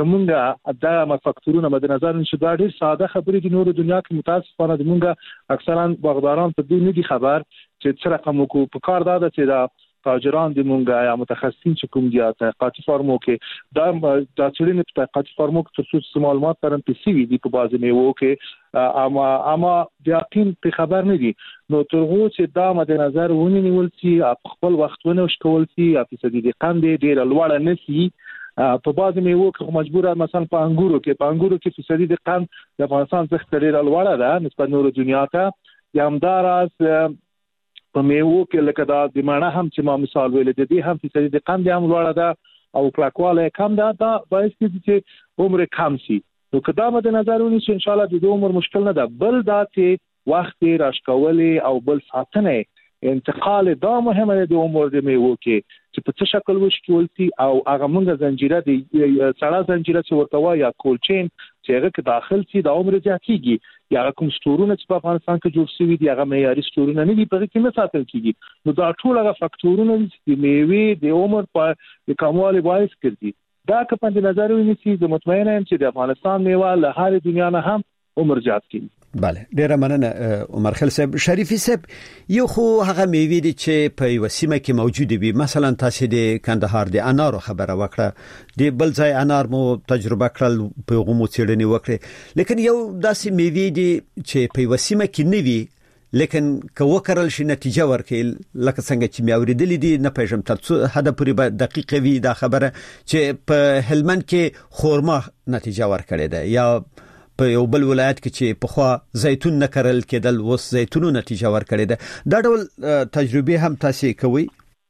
کومه دا فاکتورونه مد نظر نشي دا ډیر ساده خبرې د نورو دنیا کې متاسفانه د موږ اکثرا باغداران په دې نه دي خبر چې څه رقم کو په کار دا چې دا تاجران د مونږه یا متخصصین چې کوم دي تحقیقاتي فارمو کې دا د چړینې په تحقیقاتي فارمو کې تاسو معلومات ترم په سی وی دي په بازي میوه کې اما اما د یقین په خبر نه دي نو ترغو چې دا مد نظر ونی نیول سي خپل وختونه شکول سي یا په سدي د قندې ډیر لوړ نه سي په بازي میوه کې مجبوره مثلا په انګورو کې په انګورو کې په سدي د قند د افغانستان څخه ډیر لوړ ده نسبت نورو دنیا ته یا همداراز په میوه کې لکه دا د معنی هم چې ما مثال ویل د دې هم فیصدي د قند هم لوړه ده او کلکواله کم ده دا باعث کیږي چې عمر کم شي نو کدا مد نظر ونی چې ان شاء الله د عمر مشکل نه ده بل دا چې وخت راشکولي او بل ساتنه انتقال دا مهمه ده د عمر د میوه کې چې په څه شکل وشکول سي او هغه موږ زنجیره د سړه زنجیره چې ورته وایي کول چین چې هغه کې داخل سي د عمر زیاتیږي یا کوم ستورونه چې په افغانستان کې جوړ شوي دي هغه معیاري ستورونه نه دي په کې نه ساتل کیږي نو دا ټول هغه فاکتورونه چې میوه د عمر په کموالي باعث کړي دا که په نظر ونیسي د مطمئنه يم چې د افغانستان میوه له هر دنیا نه هم عمر زیات کیږي بله ډیره مننه عمر خیل صاحب شریفي صاحب یو خو هغه میوه دي چې په وسیمه کې موجود وي مثلا تاسو د کندهار د انارو خبره وکړه د بل ځای انار مو تجربه کړل په غومو چیرنی وکړه لیکن یو داسې میوه دي چې په وسیمه کې نه وي لیکن که وکړل شي نتیجه ورکړي لکه څنګه چې مې اوریدلې دي نه پېژم تر څو حد پورې به دقیق وي دا خبره چې په هلمند کې خورما نتیجه ورکړي ده یا په یو بل ولایت کې چې په خوا زیتون نه کرل کېدل وس زیتونو نتیجه ورکړي ده دا ډول تجربه هم تاسو کوي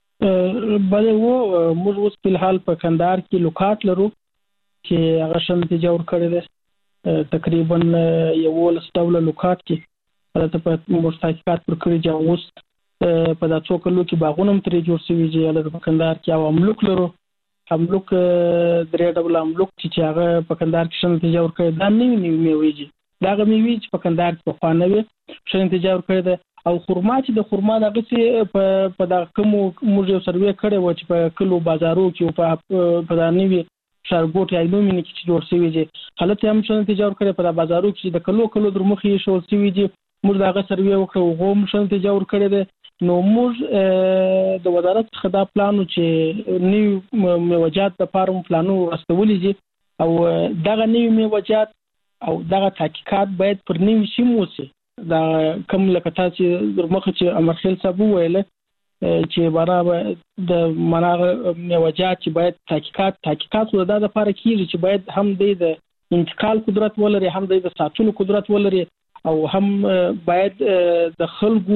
بله وو موږ اوس په حال په کندهار کې لوکات لرو چې هغه شن نتیجه ورکړي ده تقریبا یو لس ډول لوکات کې راته په مستحقات پر کړی چې اوس په دا څو کلو کې باغونه ترې جوړ شوي چې په کندهار کې او املوک لرو املوک درې ډول املوک چې هغه په کندهار کې شنه نتیجه ورکړي دا نه نیو میويږي دا غمیوي چې په کندهار کې په خوانه وي شنه نتیجه ورکړي ده او خرما چې د خرما دغه چې په په د کوم موږ یو سروې کړي و چې په کلو بازارو کې په په دانوي شارګوټ یا نومینه کې چې جوړ شوی دي حالت هم شنه نتیجه ورکړي په بازارو کې د کلو کلو درمخې شو شوی دي موږ دغه سروې وکړو غوم شنه نتیجه ورکړي ده نو موږ د وزارت خدا پلانو چې نیو میوجات د فارم پلانو واستولې دي او دغه نیو میوجات او دغه تحقیقات باید پر نیو سیموسي دا کوم لکه تاسو درمخه چې امر خیل صاحب ویل چې برابر د مناغه میوجات چې باید تحقیقات تحقیقات ولدا د لپاره کیږي چې باید هم د انتقال قدرت ولري هم د ساتلو قدرت ولري او هم باید د خلکو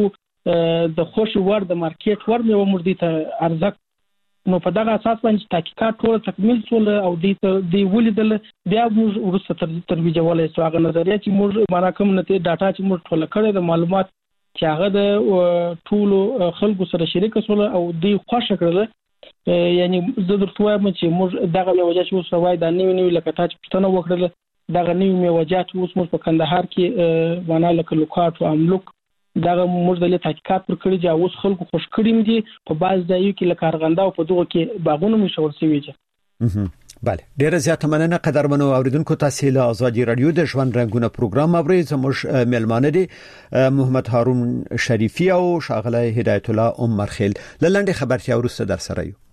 د خوش ور د مارکیټ ور میوه موږ دې ته ارزښت نو په دغه اساس باندې تحقیقات ټول تکمیل شول او دې دې ولیدل بیا موږ ورسته تر ترویج ولې سو هغه نظریه چې موږ معنا کوم نه ډاټا چې موږ ټول کړی د معلومات چې هغه د ټول خلکو سره شریک شول او دې خوښ کړل یعنی د درته وایم چې موږ دغه وجه چې اوس وای د نیو نیو لکه تاج پښتنه وکړل دغه نیو میوجات اوس موږ په کندهار کې معنا لکه لوکات او املوک دغه موږ د تحقیقات پر کړی چې اوس خلکو خوش کړی دي په باز ځایو کې لکه ارغنده او په دغه کې باغونه مشور شوي دي. بله ډیره زیاته مننه قدرمنو اوریدونکو تاسو له ازادي رادیو د ژوند رنگونه پروګرام اورئ زموږ میلمانه دي محمد هارون شریفی او شاغله هدایت الله عمر خیل لاندې خبرتي ورسته در سره یو.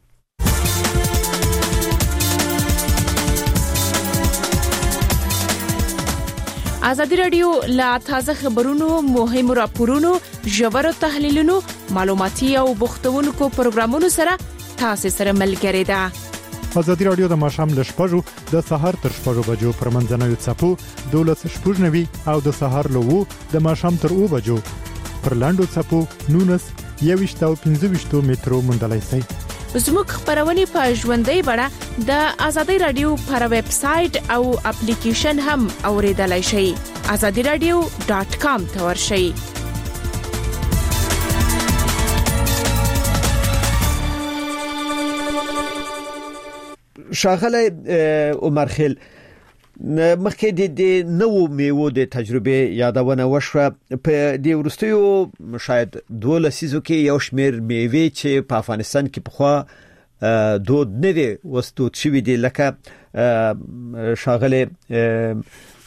ازادي رادیو لا تازه خبرونو مهم راپورونو ژور تحلیلونو معلوماتي او بوختونکو پروګرامونو سره تاسو سره ملګری ده. ازادي رادیو د ماشام له شپږو د سحر تر شپږو بجو پر منځنوي چپو دولس شپږنوي او د سحر له وو د ماشام تر او بجو پر لاندو چپو نونس یويشت او پنځه مترو مندلای سي. زموږ خبرونه په ژوندۍ بڼه د ازادي رادیو پر ویب سټ او اپلیکیشن هم اوریدلای شئ. azadi radio dot com ته ورشئ. شاغله عمر خیل مخکې د نوو میوو د تجربه یادونه وشوه په د ورستیو شاید دوه لسیزو کې یو شمیر میوه چې په افغانستان کې پخوا دود نه وي وستود شوی دی لکه شاغله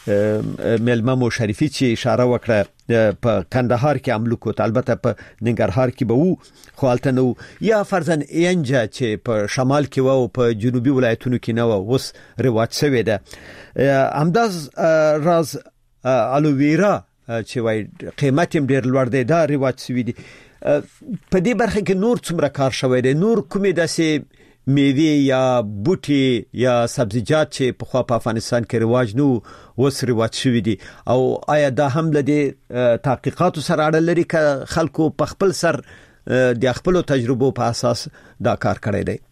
ملممو شریفی چې اشاره وکړه په کندهار کې املوکو البته په ننګرهار کې به وو خو البته نو یا فرزن اینجا چې په شمال کې وو په جنوبي ولایتونو کې نو وس رواج شوی ده همداز راز الوویرا چې وای قیمت هم ډیر لوړ دی دا رواج شوی دی په دې برخه کې نور څومره کار شوی دی نور کومې داسې میوه یا بوټي یا سبزیجات چې په خوا په افغانستان کې رواج نو وس رواج شوی دي او آیا دا هم لدی تحقیقات سره اړه لري ک خلکو په خپل سر د خپل تجربو په اساس دا کار کړی دی؟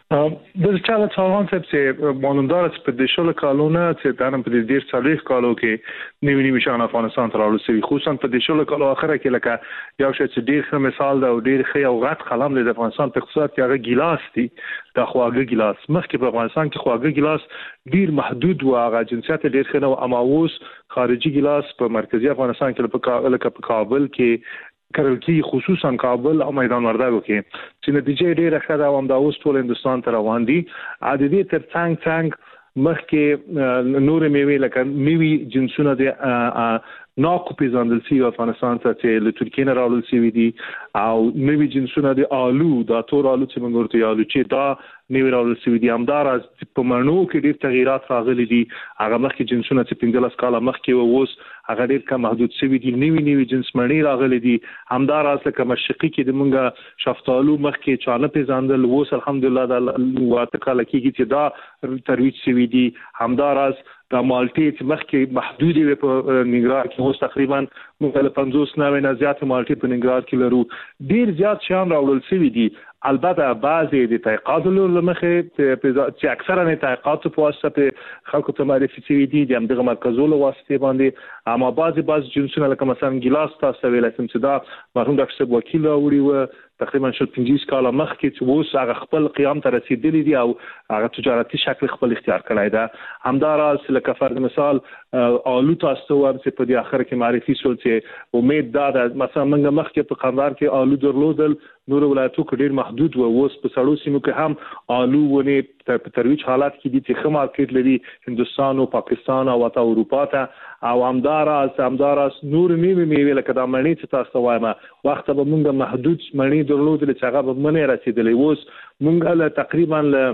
د چاله څوان چې مولندار چې په دې شل کالونه چې دانم په دې ډیر څلويخ کالو کې نیو نیو شان افغانستان تر اړو سوي خصوصا په دې شل کالو اخره کې لکه یو شی چې ډیر ښه مثال دا او ډیر ښه او غټ قلم دی د افغانستان په اقتصاد کې هغه ګیلاس دی د خواږه ګیلاس مخکې په افغانستان کې خواږه ګیلاس ډیر محدود و هغه جنسیت ډیر ښه نو اماوس خارجي ګیلاس په مرکزی افغانستان کې لکه په کابل کې کرلکی خصوصا کابل او میدان وردګو کې چې نتیجه ډیره ښه ده او د اوس ټول هندستان ته روان دي عادي تر څنګ څنګ مخکې نور میوه لکه میوي جنسونه دي ناکو پیژندل شوی افغانستان ته چې له ترکیه نه راوړل شوی دي او میوي جنسونه دي آلو دا تور آلو چې موږ ورته آلو چې دا نیو راول سوي دي همدار از په منو کې ډیر تغیرات راغلي دي هغه مخکې جنسونه چې پنځلس کاله مخکې و اوس هغه ډیر کم محدود سوي دي نیو نیو جنس مڼې راغلي دي همدار از لکه مشرقي کې د مونږه شفتالو مخکې چانه پیژندل اوس الحمدلله د واته کاله کې چې دا ترویج سوي دي همدار از د مالټي چې مخکې محدود وي په ننګرهار کې اوس تقریبا موږ له پنځوس نه نه زیات مالټي په ننګرهار کې لرو ډیر زیات شان راوړل سوي دي البته بعضی د تحقیقات له مخې چې اکثرا د تحقیقات په واسطه په خلکو ته معرفي شوي دي د همدغه مرکزونو واسطه باندې اما بعضی بعض جنسونه لکه مثلا ګیلاس تاسو ویل چې دا مرحوم ډاکټر صاحب وکیل وړي و تقریبا شل پنځه کاله مخکې چې اوس هغه خپل قیام ته رسیدلی دي او هغه تجارتي شکل خپل اختیار کړی دا همداراز لکه فرض مثال آلو تاسو ورته په دې اخر کې معرفي شول چې امید دا مثلا موږ مخکې په قندهار کې آلو درلودل نور ولایتو کې ډیر محدود و اوس په سړو سیمو کې هم آلو ونه په ترویج حالات کې دي چې خه مارکیټ لري هندستان او پاکستان او اته اروپا ته او همداراز همداراز نور نیمه میوه لکه د مڼې چې تاسو وایم وخت به موږ محدود مڼې درلودل چې هغه به منې رسیدلې اوس موږ له تقریبا له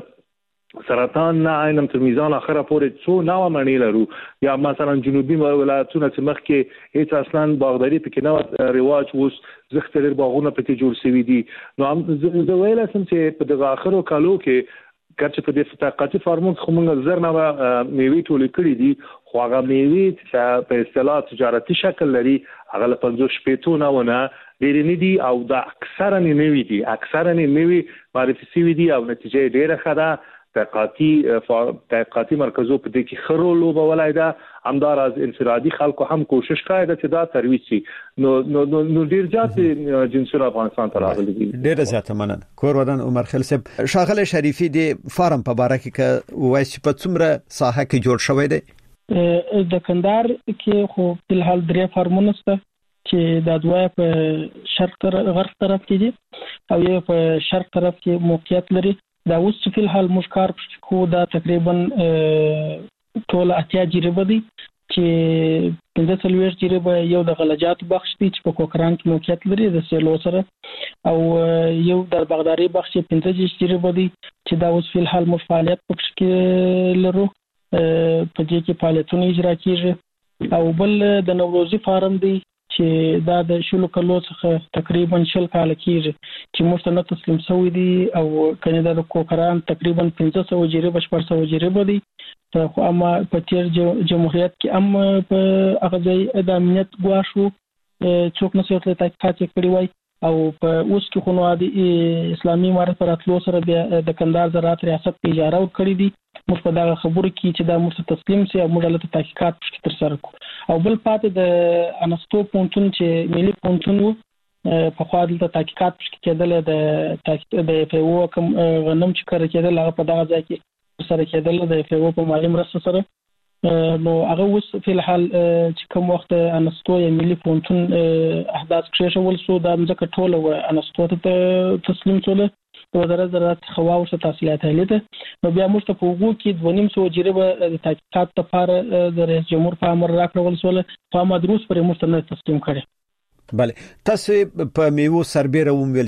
سرطان نه عینم تر میزان اخره پورې څو نو معنی لرو یا مثلا جنوبي ولایتونه چې مخکې هیڅ اصلا باغداري پکې نه رواج اوس زختلر باغونه پکې جوړ شوي دي نو زه ویل سم چې په دغه اخرو کالو کې کچې په دې تحقیقاتي فارمونو خو موږ زر نه میوې ټولې کړې دي خو هغه میوې چې په اصطلاح تجارتي شکل لري هغه له پنځوس شپږ نه ونه ډېر نه دي او دا اکثرا نه وي دي اکثرا نه وي معرفي سوي دي او نتیجه ډېره ښه ده. تحقیقاتي تحقیقاتي مرکزو په دې کې خرو لوبه ولای دا همدار از انفرادي خلکو هم کوشش کوي چې دا ترویج شي. نو نو نو ډیر زیات جنسونه افغانستان ته راغلي دي. ډیر زیات مننه. کور ودان عمر خیل صاحب شاغله شریفي دی فارم په باره کې وایي چې په څومره ساحه کې جوړ شوی دی. د کندهار کې خو په حال درې فارمونه شته چې د دوه په شرق غرب طرف کې دي او یو په شرق طرف کې موقعیت لري. دا اوس په الحال مشکار کو دا تقریبا ټول اتیا جریبه دي چې پنځه څلوېښت جریبه یو د غلجات بخش دي چې په کوکران کې موقعیت لري د سیلو سره او یو د بغدادي بخش پنځه جریبه دي چې دا اوس په الحال مو فعالیت پکې لرو په دې کې فعالیتونه اجرا کیږي. او بل د نوروزي فارم دی چې دا د شلو کلو څخه تقریبا شل کال کېږي چې موږ ته نه تسلیم شوی دي او کنه د کوکران تقریبا پنځه سوه جریبه شپږ سوه جریبه دي. خو اما په تیر جمهوریت کې هم په هغه ځای د امنیت ګواښو څوک نه سوتله تحقیقات کړی وای او په اوس کې خو نو د اسلامي امارت راتلو سره د کندهار زراعت ریاست په اجاره ورکړی دي. موږ په دا خبرو کې چې دا موږ تسلیم سي او موږ له تحقیقات پښتو تر سره کو. او بل پاتې د انستو پونتون چې ملي پونتون وو په خوا د تحقیقات پښتو کېدل د تحقیق د اف او کوم غنم چې کار کېدل هغه په دغه ځای کې سره کېدل د اف او په مالی مرسته سره. نو هغه اوس په الحال چې کوم وخت انستو یا ملي پونتون احداث کړی شول سو د ځکه ټوله و انستو ته تسلیم شول وزارت زراعت خوا او تحصیلات هلیته. نو بیا موږ ته په وګو کې دوه نیم سوه جریبه د تحقیقات لپاره د رئیس جمهور په امر راکړل شول په مدروس پر موږ ته نه تسلیم کړي. بله تاسو په میوو سربېره وویل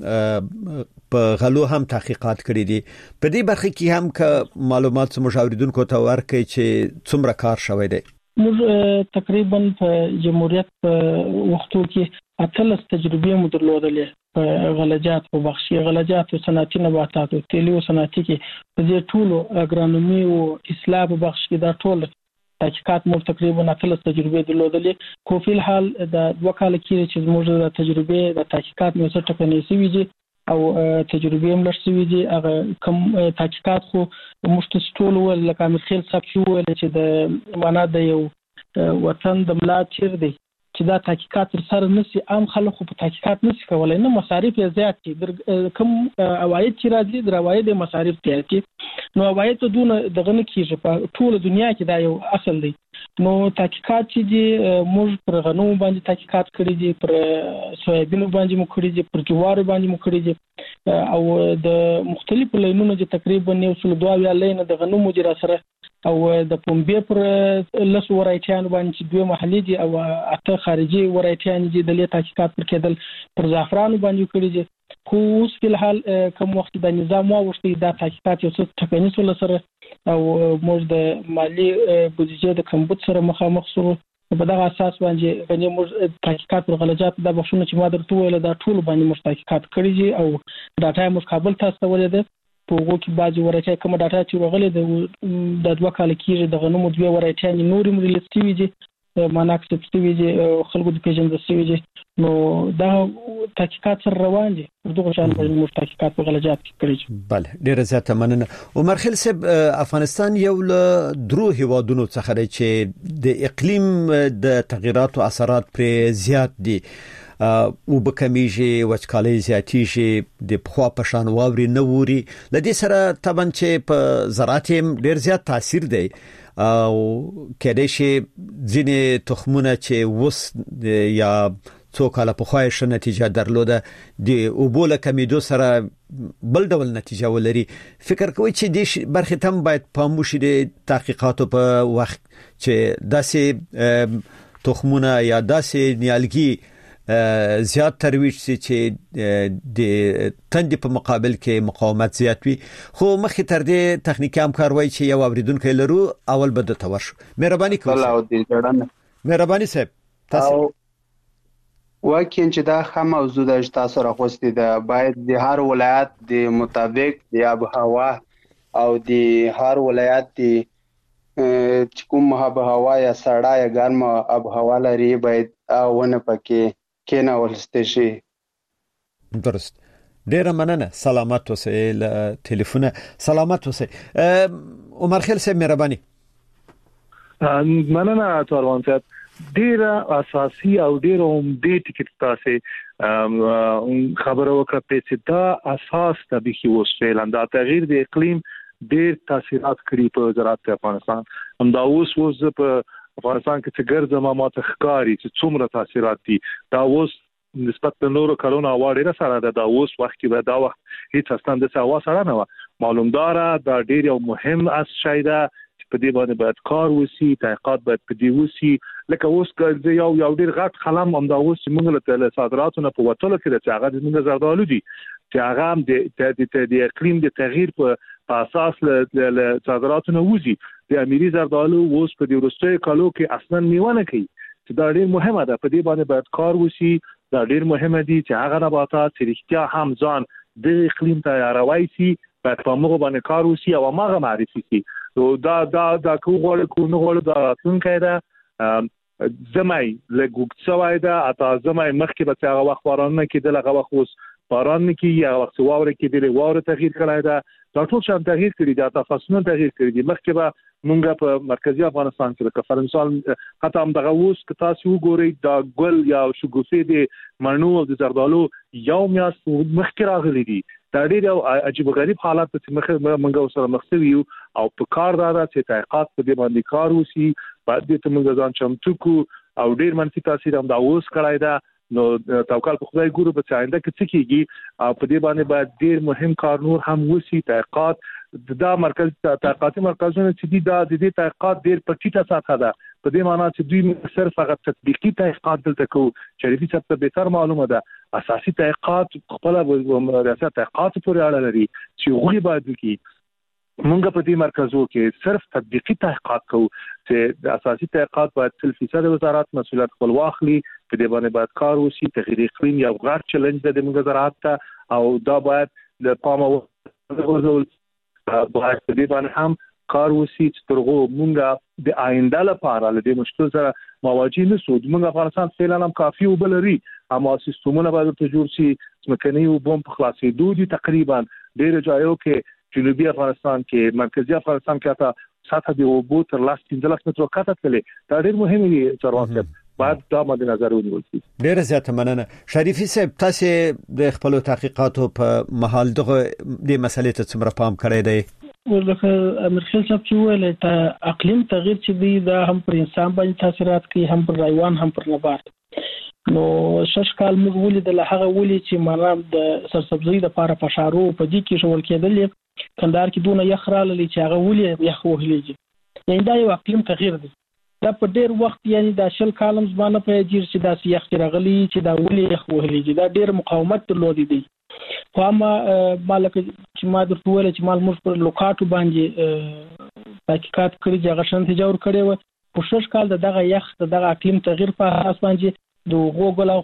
چې په غلو هم تحقیقات کړی دي. په دې برخه کې هم که معلومات مشاوریدونکو ته ورکړي چې څومره کار شوی دی. موږ تقریبا په جمهوریت په وختو کې اتلس تجربې مو درلودلې په غلجات په بخش کې غلجات او صنعتي نباتات او تیلي او صنعتي کې په دې ټولو اګرانومي او اصلاح په بخش کې دا ټول تحقیقات مو تقریبا اتلس تجربې درلودلې. خو په الحال د دوه کال کې چې موږ د تجربې د تحقیقات مو څه ټکنې سوي دي او تجربې هم لږ سوي دي. هغه کوم تحقیقات خو موږ ټول ول لکه امیر خیل صاحب شو چې د معنا د یو وطن د ملا چیر دی چې دا تحقیقات تر سره نسی عام خلکو په تحقیقات نسی کولای نه مصارف یې زیات دي کوم عواید چې راځي د عواید مصارف زیات دي. نو عواید ته دونه دغه نه کیږي په ټول دنیا کې دا یو اصل دی. نو تحقیقات چې دي موږ پر غنو باندې تحقیقات کړی دي پر سویابینو باندې مو کړی دي پر جوارو باندې مو کړی دي او د مختلفو لینونو چې تقریبا یو څل دوه یا لین د غنو مجرا سره او د پومبې پر لس ورایټیان باندې چې دوه محلي دي او اته خارجي ورایټیان دي د تحقیقات پر کېدل پر زعفرانو باندې کړی دي. خو اوس په الحال کوم وخت د نظام واوښتي دا تحقیقات یو څه ټکني سول سره او موږ د مالی بودیجه د کمبود سره مخامخ شو. په دغه اساس باندې غنی موږ تحقیقات پر غلجات د بخښنه چې ما درته ویل دا ټول باندې موږ تحقیقات کړی دي او ډاټا موږ کابل ته استولې ده. په وګو کې باج ورته کوم ډاټا چې وغلې د دوه کال کې د غنمو دوه ورایټیان نورې مریلستي دي ماناک ستوي دي خلکو د پیژندل شوی دي. نو دا تحقیقات سره روان دي دغه شان په موږ تحقیقات په غلجات کې کړی. بله ډیره زیاته مننه. عمر خیل صاحب افغانستان یو له درو هیوادونو څخه دی چې د اقلیم د تغیراتو اثرات پر زیات دي او بکمیږي وچکالي زیاتیږي د پخوا په شان واوري نه ووري. لدې سره طبعا چې په زراعت ډیر زیات تاثیر دی او کېدای شي ځینې تخمونه چې وس یا څو کاله په خوای ش نتیجه درلوده د اوبول کمیدو سره بل ډول نتیجه ولري. فکر کوي چې د برخه تم باید پاموشي د تحقیقاتو په وخت چې داسې تخمونه یا داسې نیالګي زیات ترویج سي چې د تندې په مقابل کې مقاومت زیات وي. خو مخې تر دې تخنیکی همکاروي چې یو اوریدونکو لرو اول بده تور شو. مهرباني کوئ. مهرباني صاحب تاسو واکین چې دا خه موضوع د تاسو راغوستي ده باید د هر ولایت د مطابق د آب هوا او د هر ولایت د کوم آب هوا یا سړه یا ګرمه آب هوا لري باید ونه پکې کېنول ستشي. درست. ډیر مننه. سلامت اوسئ. له ټلیفونه سلامت اوسئ. عمر خیل صاحب مهرباني. مننه تاروان صاحب. ډیر اساسي او ډیر عمده ټیکټ تاسو خبره وکړه په چې دا اساس د بيخي اوس فعلا دا تغییر د اقلیم ډیر تاثیرات کړی په زراعت افغانستان. هم دا اوس اوس په افغانستان کې چې ګرځم ما ته ښکاری چې څومره تاثیرات دي. دا اوس نسبت د نورو کلونو اواړه سره ده. دا اوس وخت کې دا وخت هیڅ اصلا د سوا سره نه و. معلومدار دا ډیر یو مهم اس شی ده چې په دې باندې باید کار وسی، تحقیقات باید په دې وسی. لکه اوس ګرځي یو یو ډیر غټ خلم هم دا اوس چې موږ له صادراتو نه په وټول کې چې هغه د موږ زردالو دي چې هغه د د اقلیم د تغییر په اساس له صادراتو نه وځي. د اميري زردالو اوس په دې ورستۍ کالو کې اصلا نیونه کوي چې دا ډیر مهمه ده. په دې باندې باید کار وسی. دا ډیر مهمه دي چې هغه نباتات چې رښتیا هم ځان د اقلیم تیاروي سي باید په موږ باندې کار وسی او هغه معرفي سي. دا دا دا کوغه کو نه غوړ دا څنګه ده زمای له ګوګڅوای دا اته زمای مخکې به هغه وخت باران نه کېدل هغه وخت اوس باران نه کیږي هغه وخت واوره کېدل واوره تغییر کړای دا دا ټول شان تغییر کړی دا تفاصیل تغییر کړی دي. مخکې به مونږ په مرکزی افغانستان کې د فرنسال حتی هم دغه اوس که تاسو وګورئ دا ګل یا شګوفې دي مڼو او د زردالو یو میاس مخکې راغلي دي. دا ډېر یو عجیب غریب حالت چې مونږ سره مخ شوي او په کار دا چې تحقیقات په دې باندې کار وسی باید دې موږ ځان چمتو کو او ډېر منفي تاثیر هم دا اوس کړای دا. نو توکل په خدای ګورو به څنګه کې څه کیږي او په دې باندې باید ډېر مهم کار نور هم وسی. تحقیقات دا مرکز تحقیقاتي مرکزونه چې دي دا د دې تحقیقات ډېر په ټیټه سطح ده. په دې معنی چې دوی صرف هغه تطبیقي تحقیقات دلته کوي. شریفي صاحب ته به تر معلومه ده اساسي تحقیقات خپل ریاست تحقیقات پورې اړه لري چې غوړي باید وکړي. مونږ په دې مرکزو کې صرف تطبیقي تحقیقات کوو چې د اساسي تحقیقات باید تل فیصد وزارت مسؤلیت خپل واخلي. په دې باندې باید کار وشي. تغییر اقلیم یو غټ چیلنج ده د موږ زراعت ته او دا باید د پامه ورغول باید په دې باندې هم کار وشي چې ترغو مونږ د آینده لپاره له دې مشکل سره مواجه نشو. موږ افغانستان فعلا هم کافي وبلري اما سیستمونه باید ته جوړ شي چې مکني وبم په خلاصېدو دي. تقریبا ډېر ځایو کې جنوبي افغانستان کې مرکزی افغانستان کې تا سطح دی وبو تر لاس پنځه لس مترو کاته تللی. دا ډېر مهم دي څروان باید دا مد نظر ونیول شي. ډېر زیاته مننه. شریفي صاحب تاسو د خپل تحقیقاتو په محل دغه د مسلې ته څومره پام کړی دی؟ ولکه امیر خیل صاحب چې ویل ته اقلیم تغییر چې دی دا هم پر انسان باندې تاثیرات کوي هم پر حیوان هم پر نبات. نو شش کال موږ ولیدل هغه ولي چې مانام د سرسبزي د لپاره فشارو په دې کې شول کېدل کندهار کې دونه یخ راغلی چې هغه ولي یخ وهلېږي. یعنی دا یو اقلیم تغییر دی. دا په ډېر وخت یعنی دا شل کالم زمانه په جیر چې دا یخ راغلی چې دا ولي یخ وهلېږي. دا ډېر مقاومت درلودي دی. خو ما مالک چې ما د ټول چې مال موږ پر لوکاټو باندې تحقیقات کړی چې هغه شنت جوړ کړي و په شش کال دغه یخ دغه اقلیم تغییر په اساس باندې د غوګل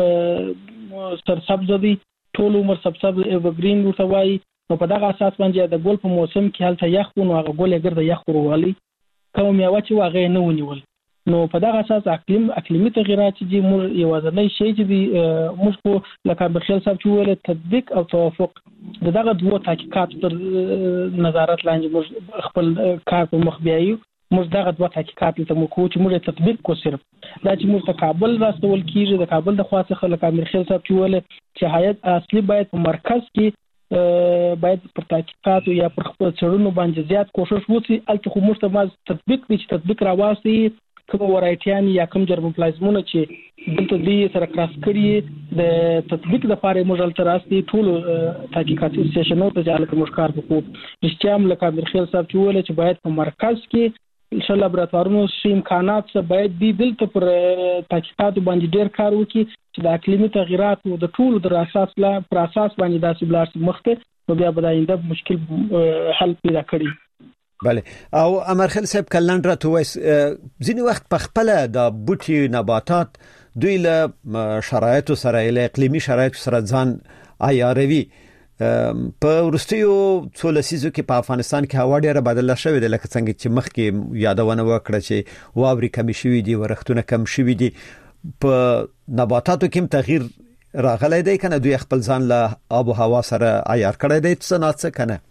خو سرسبز دي ټول عمر سبسب ایورګرین ورته وایي. نو په دغه اساس باندې د ګل په موسم کې هلته یخ و نو هغه ګل یې ګرځي یخ ورولي کوم یو چې واغې نه ونیول. نو په دغه اساس اقلیم اقلیمي تغیرات چې موږ یوازنی شی چې دی موږ په لکه بخیل صاحب چې ویل تطبیق او توافق دغه دوه تحقیقات تر نظارت لاندې موږ خپل کار په مخ بیایو. موږ دغه دوه تحقیقات ته موږ کوو چې موږ تطبیق کو صرف دا چې موږ ته کابل راستول کیږي د کابل د خاصه خلک امیر خیل صاحب چې ویل چې هیئت اصلي باید په مرکز کې باید پر تحقیقات یا پر خپل څړونو باندې زیات کوشش وکړي. الته خو موږ ته ما تطبیق دي چې تطبیق راواسي کوم ورایټیان یا کوم جرم پلازمونه چې دلته دې سره کراس کړي د تطبیق لپاره موږ الته راستي ټول تحقیقاتي سیشنونو ته ځاله کوم کار وکړو. رښتیا لکه امیر خیل صاحب چې ویل چې باید په مرکز کې انشاء الله لابراتوارونو شي امکانات څه باید دی دلته پر تحقیقات باندې ډیر کار وکړي چې د اقلیمي تغیراتو د ټول د اساس لا پر اساس باندې داسې بلار مخته نو بیا به آینده مشکل حل پیدا کړي. بله او امر خیل صاحب کلن را تو ځینې وخت په خپل د بوټي نباتات دوی له شرایطو سره له اقلیمي شرایطو سره ځان عیاروي. په ورستیو څو لسیزو کې په افغانستان کې هوا ډیره بدله شوې ده لکه څنګه چې مخکې یادونه وکړه چې واوري کم شوې دي ورښتونه کم شوې دي. په نباتاتو کې تغییر راغلی دی کنه دوی خپل ځان له آب او هوا سره عیار کړی دی څه نه څه کنه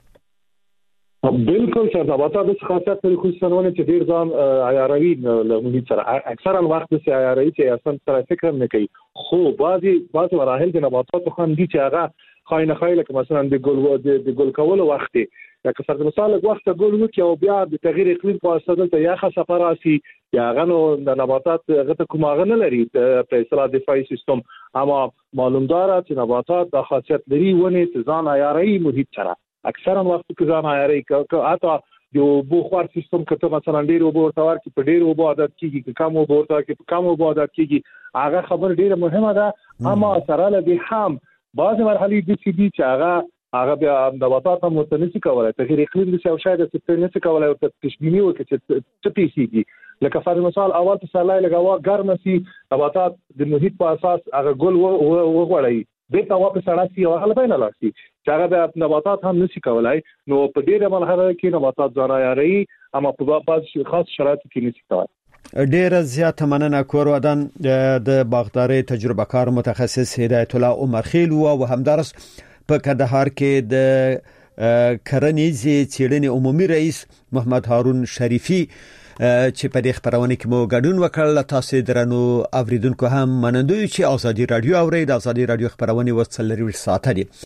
بالکل سر نباتات د خاصیت لري خصوصا ونه چې ډیر ځان عیاروي له محیط سره اکثرا الوقت چې عیاروي چې اصلا سره فکر نه کوي خو بعضي بعض مراحل د نباتاتو خان دي چې هغه خاينه خایله که مثلا د ګل د ګل کولو وخت لکه فرض مثال وخت ګل وکي او بیا د تغییر اقلیم په اساس د یاخه سفراسي یا غنو د نباتات غته کومه نه لري په اصطلاح دفاعي سیستم اما معلومدار چې نباتات د خاصیت لري ونه ځان عیاروي محیط سره اکثرا وخت کې ځان عیاري که اته یو بوخوار سیستم کته مثلا ډیر وبو ورتوار کې په ډیر وبو عادت کیږي کم وبو ورتوار کې کم وبو عادت کیږي هغه خبر ډیره مهمه ده اما سره له هم بعض مرحلې د سی بي چې هغه هغه بیا د نباتات متناسب کولای تغیر اقلیم د او شاید څه نه څه کولای او تشبیهي وکړي چې څه پیسيږي لکه فرض مثال اول ته سړی لګاوه ګرم سي نباتات د محیط په اساس هغه ګل وغوړی به تا واپس راځي او هغه بینه لاسي چې هغه د نباتات هم نشي کولای نو په ډیره مرحله کې نباتات ځان عیاري اما په بعض خاص شرایطو کې نشي کولای ډیره زیاته مننه کور ودان د باغداري تجربه کار متخصص هدایت الله عمر خیل او همدارس په کندهار کې د کرنیزي چیرنې عمومي رئیس محمد هارون شریفي چې په دې خبرونه کې مو ګډون وکړل تاسو درنو اوریدونکو هم منندوی چې ازادي رادیو اورید ازادي رادیو خبرونه وڅلري ساعت دي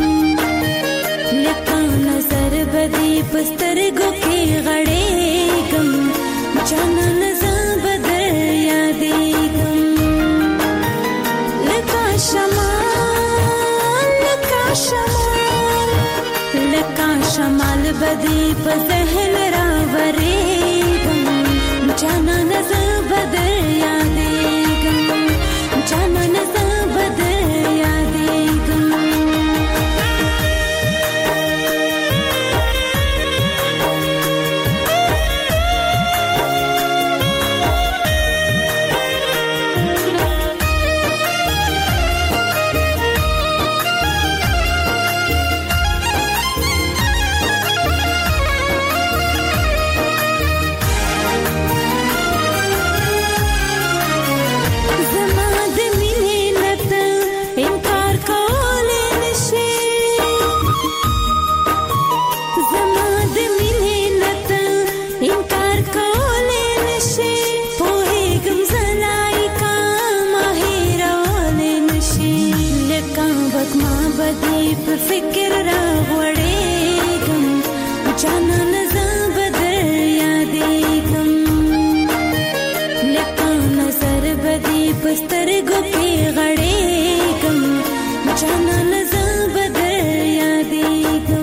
पस्तर गो के गड़े بدی په ذهن راورېږم جانان زه به در یادېږم جانان زه به در یادېږم پر فکر راغوړېږم جانان زه به در یادېږم لکه نظر به دې په سترګو کې غړېږم جانان زه به در یادېږم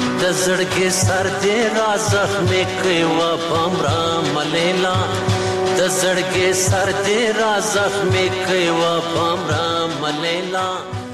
زړګي سر دې را زخمې کوي و پمرا ملیلا د زړګي سر دې را زخمي کوي و پام را ملیلا